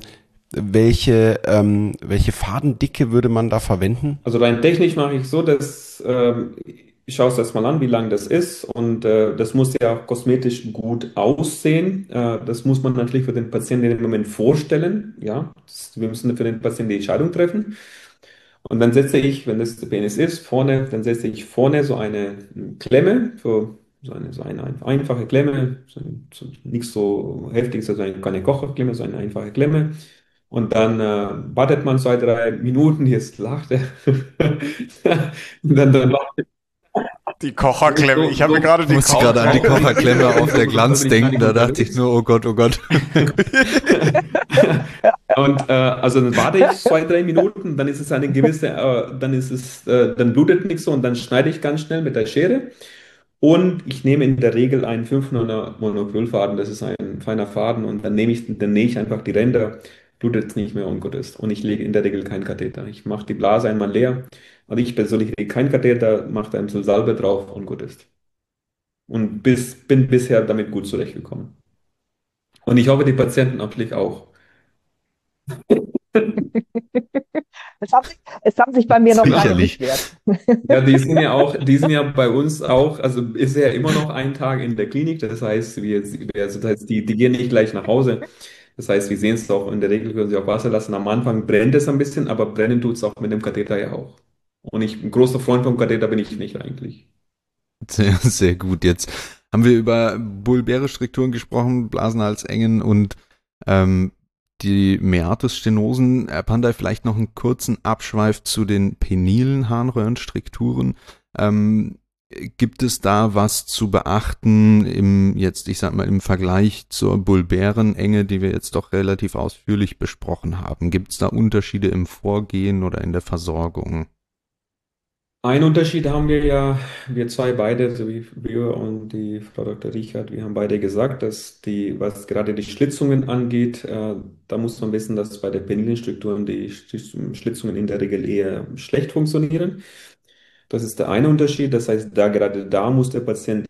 welche Fadendicke würde man da verwenden? Also rein technisch mache ich so, dass ich schaue es erstmal an, wie lang das ist und das muss ja kosmetisch gut aussehen. Das muss man natürlich für den Patienten in dem Moment vorstellen. Ja, wir müssen für den Patienten die Entscheidung treffen. Und dann setze ich, wenn das der Penis ist, vorne, dann setze ich vorne so eine Klemme, so eine einfache Klemme, nichts so heftiges, also keine Kocherklemme, so eine einfache Klemme. Und dann wartet man 2, 3 Minuten, jetzt lacht er. dann Die Kocherklemme. Ich habe mir gerade Ich musste gerade an die Kocherklemme auf der Glanz denken, da dachte ich nur, oh Gott, oh Gott. Und also dann warte ich 2, 3 Minuten, dann ist es eine gewisse, dann blutet nichts so und dann schneide ich ganz schnell mit der Schere. Und ich nehme in der Regel einen 500er Monocrylfaden, das ist ein feiner Faden, und dann nähe ich einfach die Ränder, blutet es nicht mehr und gut ist. Und ich lege in der Regel keinen Katheter. Ich mache die Blase einmal leer. Und ich persönlich lege keinen Katheter, mache da ein bisschen Salbe drauf und gut ist. Und bin bisher damit gut zurechtgekommen. Und ich hoffe, die Patienten natürlich auch. Es haben sich bei mir noch keine Sicherlich. beschwert. Ja, die sind ja bei uns auch, also ist ja immer noch ein Tag in der Klinik. Das heißt, die gehen nicht gleich nach Hause. Das heißt, wir sehen es auch in der Regel, können sie auch Wasser lassen. Am Anfang brennt es ein bisschen, aber brennen tut es auch mit dem Katheter ja auch. Und ein großer Freund vom Katheter bin ich nicht eigentlich. Sehr, sehr gut. Jetzt haben wir über bulbäre Strukturen gesprochen, Blasenhalsengen und die Meatusstenosen. Herr Pandey, vielleicht noch einen kurzen Abschweif zu den penilen Harnröhrenstrukturen. Gibt es da was zu beachten im Vergleich zur bulbären Enge, die wir jetzt doch relativ ausführlich besprochen haben? Gibt es da Unterschiede im Vorgehen oder in der Versorgung? Einen Unterschied haben wir ja, wir zwei beide, so wie wir und die Frau Dr. Richard, wir haben beide gesagt, dass was gerade die Schlitzungen angeht, da muss man wissen, dass bei der penilen Strukturen die Schlitzungen in der Regel eher schlecht funktionieren. Das ist der eine Unterschied. Das heißt, gerade da muss der Patient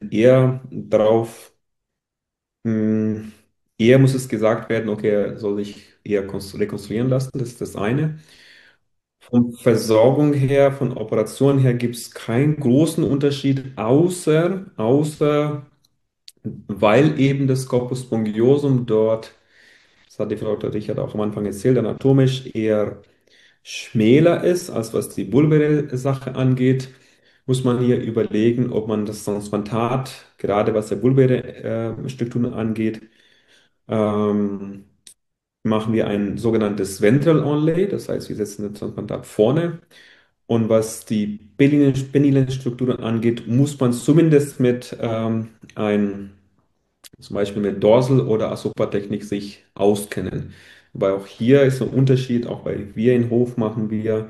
mh, eher muss es gesagt werden, okay, er soll sich eher rekonstruieren lassen. Das ist das eine. Von Versorgung her, von Operation her gibt es keinen großen Unterschied, außer weil eben das Corpus spongiosum dort, das hat die Frau Richard auch am Anfang erzählt, anatomisch eher schmäler ist, als was die vulväre Sache angeht, muss man hier überlegen, ob man das Transplantat, gerade was der vulväre Strukturen angeht, ähm, machen wir ein sogenanntes Ventral Onlay, das heißt, wir setzen das Transplantat vorne. Und was die penile Strukturen angeht, muss man zumindest mit zum Beispiel mit Dorsal- oder Assopa-Technik sich auskennen. Wobei auch hier ist ein Unterschied, auch bei wir in Hof machen wir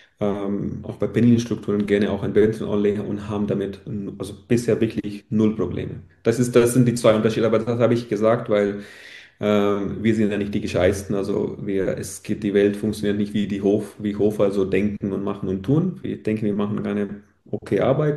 auch bei Penilenstrukturen gerne auch ein Ventral-Onlay und haben damit also bisher wirklich null Probleme. Das sind die zwei Unterschiede, aber das habe ich gesagt, weil wir sind ja nicht die Gescheisten, also die Welt funktioniert nicht wie Hofer so denken und machen und tun. Wir denken, wir machen eine okay Arbeit,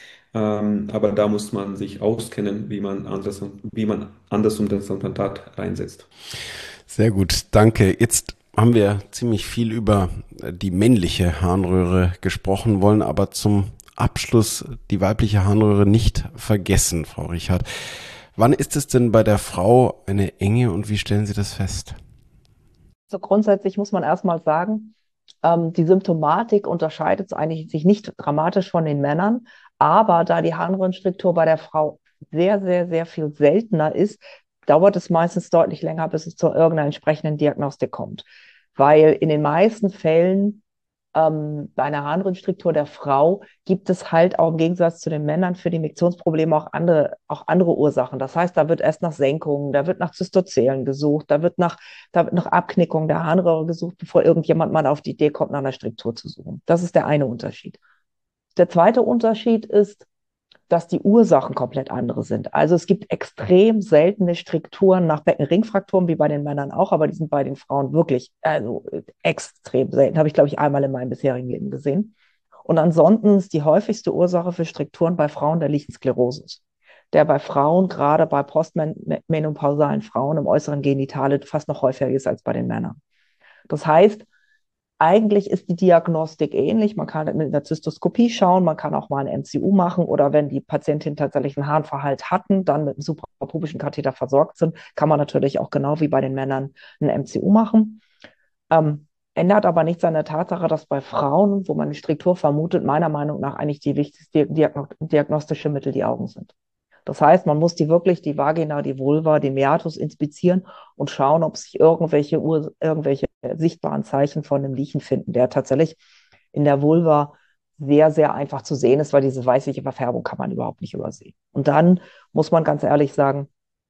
aber da muss man sich auskennen, wie man andersrum das Implantat reinsetzt. Sehr gut, danke. Jetzt haben wir ziemlich viel über die männliche Harnröhre gesprochen, wollen aber zum Abschluss die weibliche Harnröhre nicht vergessen, Frau Richard. Wann ist es denn bei der Frau eine enge und wie stellen Sie das fest? So grundsätzlich muss man erstmal sagen, die Symptomatik unterscheidet sich nicht dramatisch von den Männern, aber da die Harnröhrenstruktur bei der Frau sehr, sehr, sehr viel seltener ist, dauert es meistens deutlich länger, bis es zu irgendeiner entsprechenden Diagnostik kommt. Weil in den meisten Fällen bei einer Harnröhrenstruktur der Frau gibt es halt auch im Gegensatz zu den Männern für die Miktionsprobleme auch andere Ursachen. Das heißt, da wird erst nach Senkungen, da wird nach Zystozelen gesucht, da wird nach Abknickung der Harnröhre gesucht, bevor irgendjemand mal auf die Idee kommt, nach einer Struktur zu suchen. Das ist der eine Unterschied. Der zweite Unterschied ist, dass die Ursachen komplett andere sind. Also es gibt extrem seltene Strukturen nach Beckenringfrakturen, wie bei den Männern auch, aber die sind bei den Frauen wirklich extrem selten. Habe ich, glaube ich, einmal in meinem bisherigen Leben gesehen. Und ansonsten ist die häufigste Ursache für Strukturen bei Frauen der Lichensklerosus, der bei Frauen, gerade bei postmenopausalen Frauen im äußeren Genitale fast noch häufiger ist als bei den Männern. Das heißt, eigentlich ist die Diagnostik ähnlich. Man kann mit einer Zystoskopie schauen, man kann auch mal ein MCU machen oder wenn die Patientin tatsächlich einen Harnverhalt hatten, dann mit einem suprapubischen Katheter versorgt sind, kann man natürlich auch genau wie bei den Männern ein MCU machen. Ändert aber nichts an der Tatsache, dass bei Frauen, wo man eine Struktur vermutet, meiner Meinung nach eigentlich die wichtigste diagnostische Mittel die Augen sind. Das heißt, man muss die Vagina, die Vulva, den Meatus inspizieren und schauen, ob sich irgendwelche sichtbaren Zeichen von einem Lechen finden, der tatsächlich in der Vulva sehr, sehr einfach zu sehen ist, weil diese weißliche Verfärbung kann man überhaupt nicht übersehen. Und dann muss man ganz ehrlich sagen,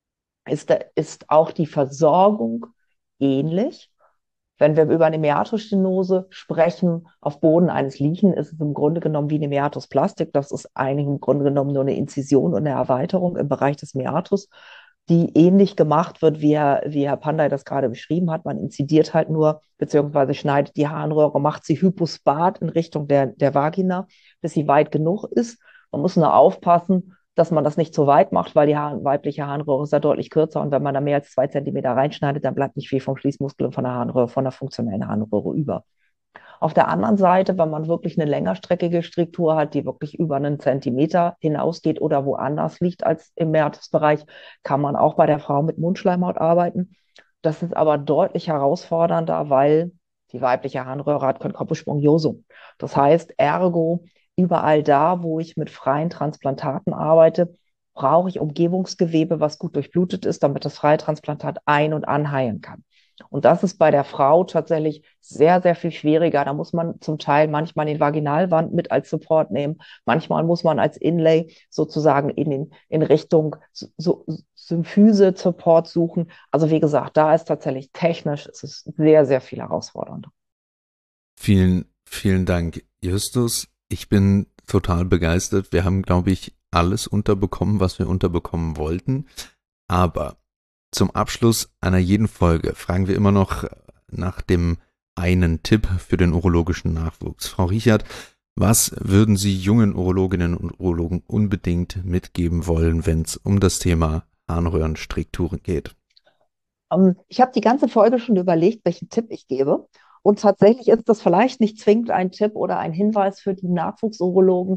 ist auch die Versorgung ähnlich. Wenn wir über eine Meatusstenose sprechen, auf Boden eines Lechen, ist es im Grunde genommen wie eine Meatusplastik. Das ist eigentlich im Grunde genommen nur eine Inzision und eine Erweiterung im Bereich des Meatus, die ähnlich gemacht wird, wie Herr Pandey das gerade beschrieben hat. Man inzidiert halt nur, beziehungsweise schneidet die Harnröhre, macht sie hypospat in Richtung der Vagina, bis sie weit genug ist. Man muss nur aufpassen, dass man das nicht zu weit macht, weil die weibliche Harnröhre ist ja deutlich kürzer und wenn man da mehr als 2 Zentimeter reinschneidet, dann bleibt nicht viel vom Schließmuskel und von der Harnröhre, von der funktionellen Harnröhre über. Auf der anderen Seite, wenn man wirklich eine längerstreckige Struktur hat, die wirklich über einen Zentimeter hinausgeht oder woanders liegt als im Meatusbereich, kann man auch bei der Frau mit Mundschleimhaut arbeiten. Das ist aber deutlich herausfordernder, weil die weibliche Harnröhre hat kein Corpus spongiosum. Das heißt, ergo, überall da, wo ich mit freien Transplantaten arbeite, brauche ich Umgebungsgewebe, was gut durchblutet ist, damit das freie Transplantat ein- und anheilen kann. Und das ist bei der Frau tatsächlich sehr, sehr viel schwieriger. Da muss man zum Teil manchmal den Vaginalwand mit als Support nehmen. Manchmal muss man als Inlay sozusagen in Richtung Symphyse-Support suchen. Also wie gesagt, da ist tatsächlich technisch, es ist sehr, sehr viel herausfordernder. Vielen, vielen Dank, Justus. Ich bin total begeistert. Wir haben, glaube ich, alles unterbekommen, was wir unterbekommen wollten. Aber zum Abschluss einer jeden Folge fragen wir immer noch nach dem einen Tipp für den urologischen Nachwuchs. Frau Richard, was würden Sie jungen Urologinnen und Urologen unbedingt mitgeben wollen, wenn es um das Thema Harnröhrenstrukturen geht? Ich habe die ganze Folge schon überlegt, welchen Tipp ich gebe. Und tatsächlich ist das vielleicht nicht zwingend ein Tipp oder ein Hinweis für die Nachwuchsurologen,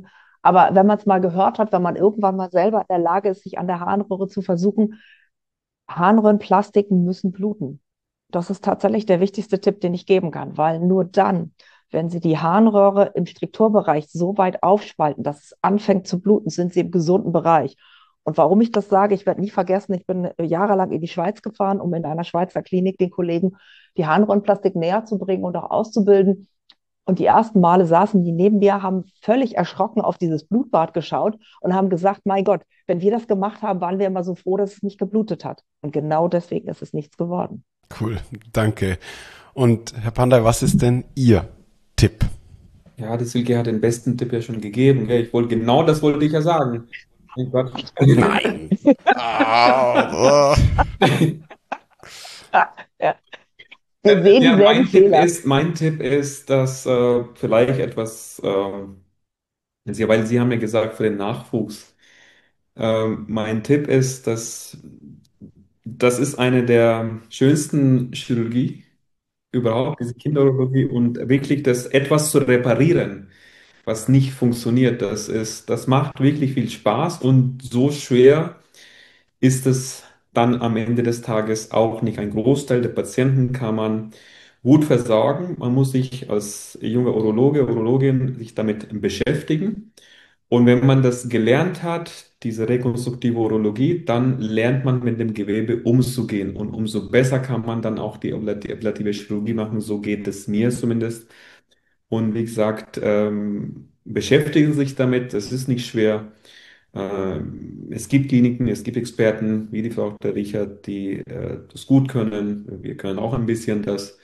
Aber wenn man es mal gehört hat, wenn man irgendwann mal selber in der Lage ist, sich an der Harnröhre zu versuchen, Harnröhrenplastiken müssen bluten. Das ist tatsächlich der wichtigste Tipp, den ich geben kann, weil nur dann, wenn Sie die Harnröhre im Strukturbereich so weit aufspalten, dass es anfängt zu bluten, sind Sie im gesunden Bereich. Und warum ich das sage, ich werde nie vergessen, ich bin jahrelang in die Schweiz gefahren, um in einer Schweizer Klinik den Kollegen die Harnröhrenplastik näher zu bringen und auch auszubilden. Und die ersten Male saßen die neben mir, haben völlig erschrocken auf dieses Blutbad geschaut und haben gesagt, mein Gott, wenn wir das gemacht haben, waren wir immer so froh, dass es nicht geblutet hat. Und genau deswegen ist es nichts geworden. Cool, danke. Und Herr Pandey, was ist denn Ihr Tipp? Ja, die Silke hat den besten Tipp ja schon gegeben. Gell? Genau das wollte ich ja sagen. Mein Gott. Nein. Ja. Wir sehen Ja, dieselben Fehler. mein Tipp ist, dass vielleicht etwas, weil Sie haben ja gesagt, für den Nachwuchs. Mein Tipp ist, dass das ist eine der schönsten Chirurgie überhaupt, diese Kinderurologie, und wirklich das etwas zu reparieren, was nicht funktioniert, das macht wirklich viel Spaß, und so schwer ist es dann am Ende des Tages auch nicht. Ein Großteil der Patienten kann man gut versorgen. Man muss sich als junger Urologe, Urologin sich damit beschäftigen. Und wenn man das gelernt hat, diese rekonstruktive Urologie, dann lernt man mit dem Gewebe umzugehen. Und umso besser kann man dann auch die ablative Chirurgie machen. So geht es mir zumindest. Und wie gesagt, beschäftigen Sie sich damit. Es ist nicht schwer. Es gibt Kliniken, es gibt Experten, wie die Frau Dr. Richard, die das gut können. Wir können auch ein bisschen das.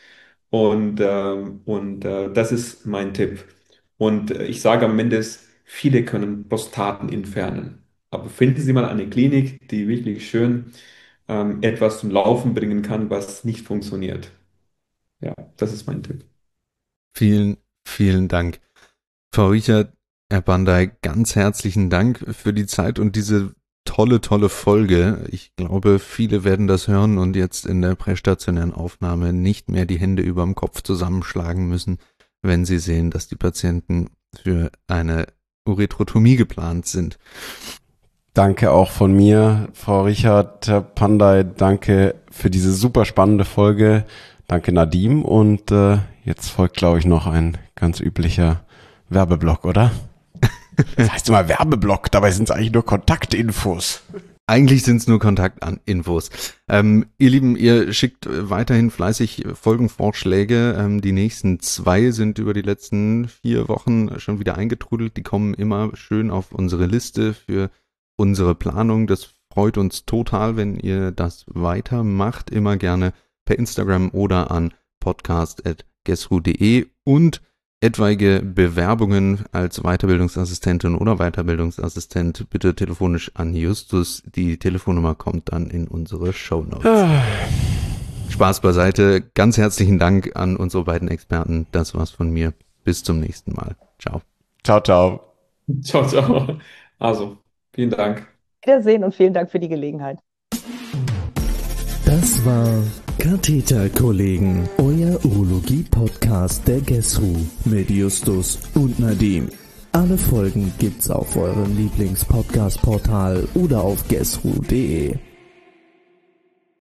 Und das ist mein Tipp. Und ich sage am Ende, viele können Prostaten entfernen. Aber finden Sie mal eine Klinik, die wirklich schön etwas zum Laufen bringen kann, was nicht funktioniert. Ja, das ist mein Tipp. Vielen, vielen Dank. Frau Richard, Herr Pandey, ganz herzlichen Dank für die Zeit und diese tolle Folge. Ich glaube, viele werden das hören und jetzt in der prästationären Aufnahme nicht mehr die Hände überm Kopf zusammenschlagen müssen, wenn sie sehen, dass die Patienten für eine Urethrotomie geplant sind. Danke auch von mir, Frau Richard, Herr Pandey, danke für diese super spannende Folge. Danke Nadim, und jetzt folgt, glaube ich, noch ein ganz üblicher Werbeblock, oder? Das heißt immer Werbeblock, dabei sind es eigentlich nur Kontaktinfos. Eigentlich sind es nur Kontaktinfos. Ihr Lieben, ihr schickt weiterhin fleißig Folgenvorschläge. Die nächsten 2 sind über die letzten 4 Wochen schon wieder eingetrudelt. Die kommen immer schön auf unsere Liste für unsere Planung. Das freut uns total, wenn ihr das weitermacht. Immer gerne per Instagram oder an podcast@gesru.de, und etwaige Bewerbungen als Weiterbildungsassistentin oder Weiterbildungsassistent bitte telefonisch an Justus. Die Telefonnummer kommt dann in unsere Shownotes. Spaß beiseite. Ganz herzlichen Dank an unsere beiden Experten. Das war's von mir. Bis zum nächsten Mal. Ciao. Ciao, ciao. Ciao, ciao. Also, vielen Dank. Wiedersehen und vielen Dank für die Gelegenheit. Das war Katheterkollegen, euer Urologie-Podcast der GESRU mit Justus und Nadim. Alle Folgen gibt's auf eurem Lieblings-Podcast-Portal oder auf gesru.de.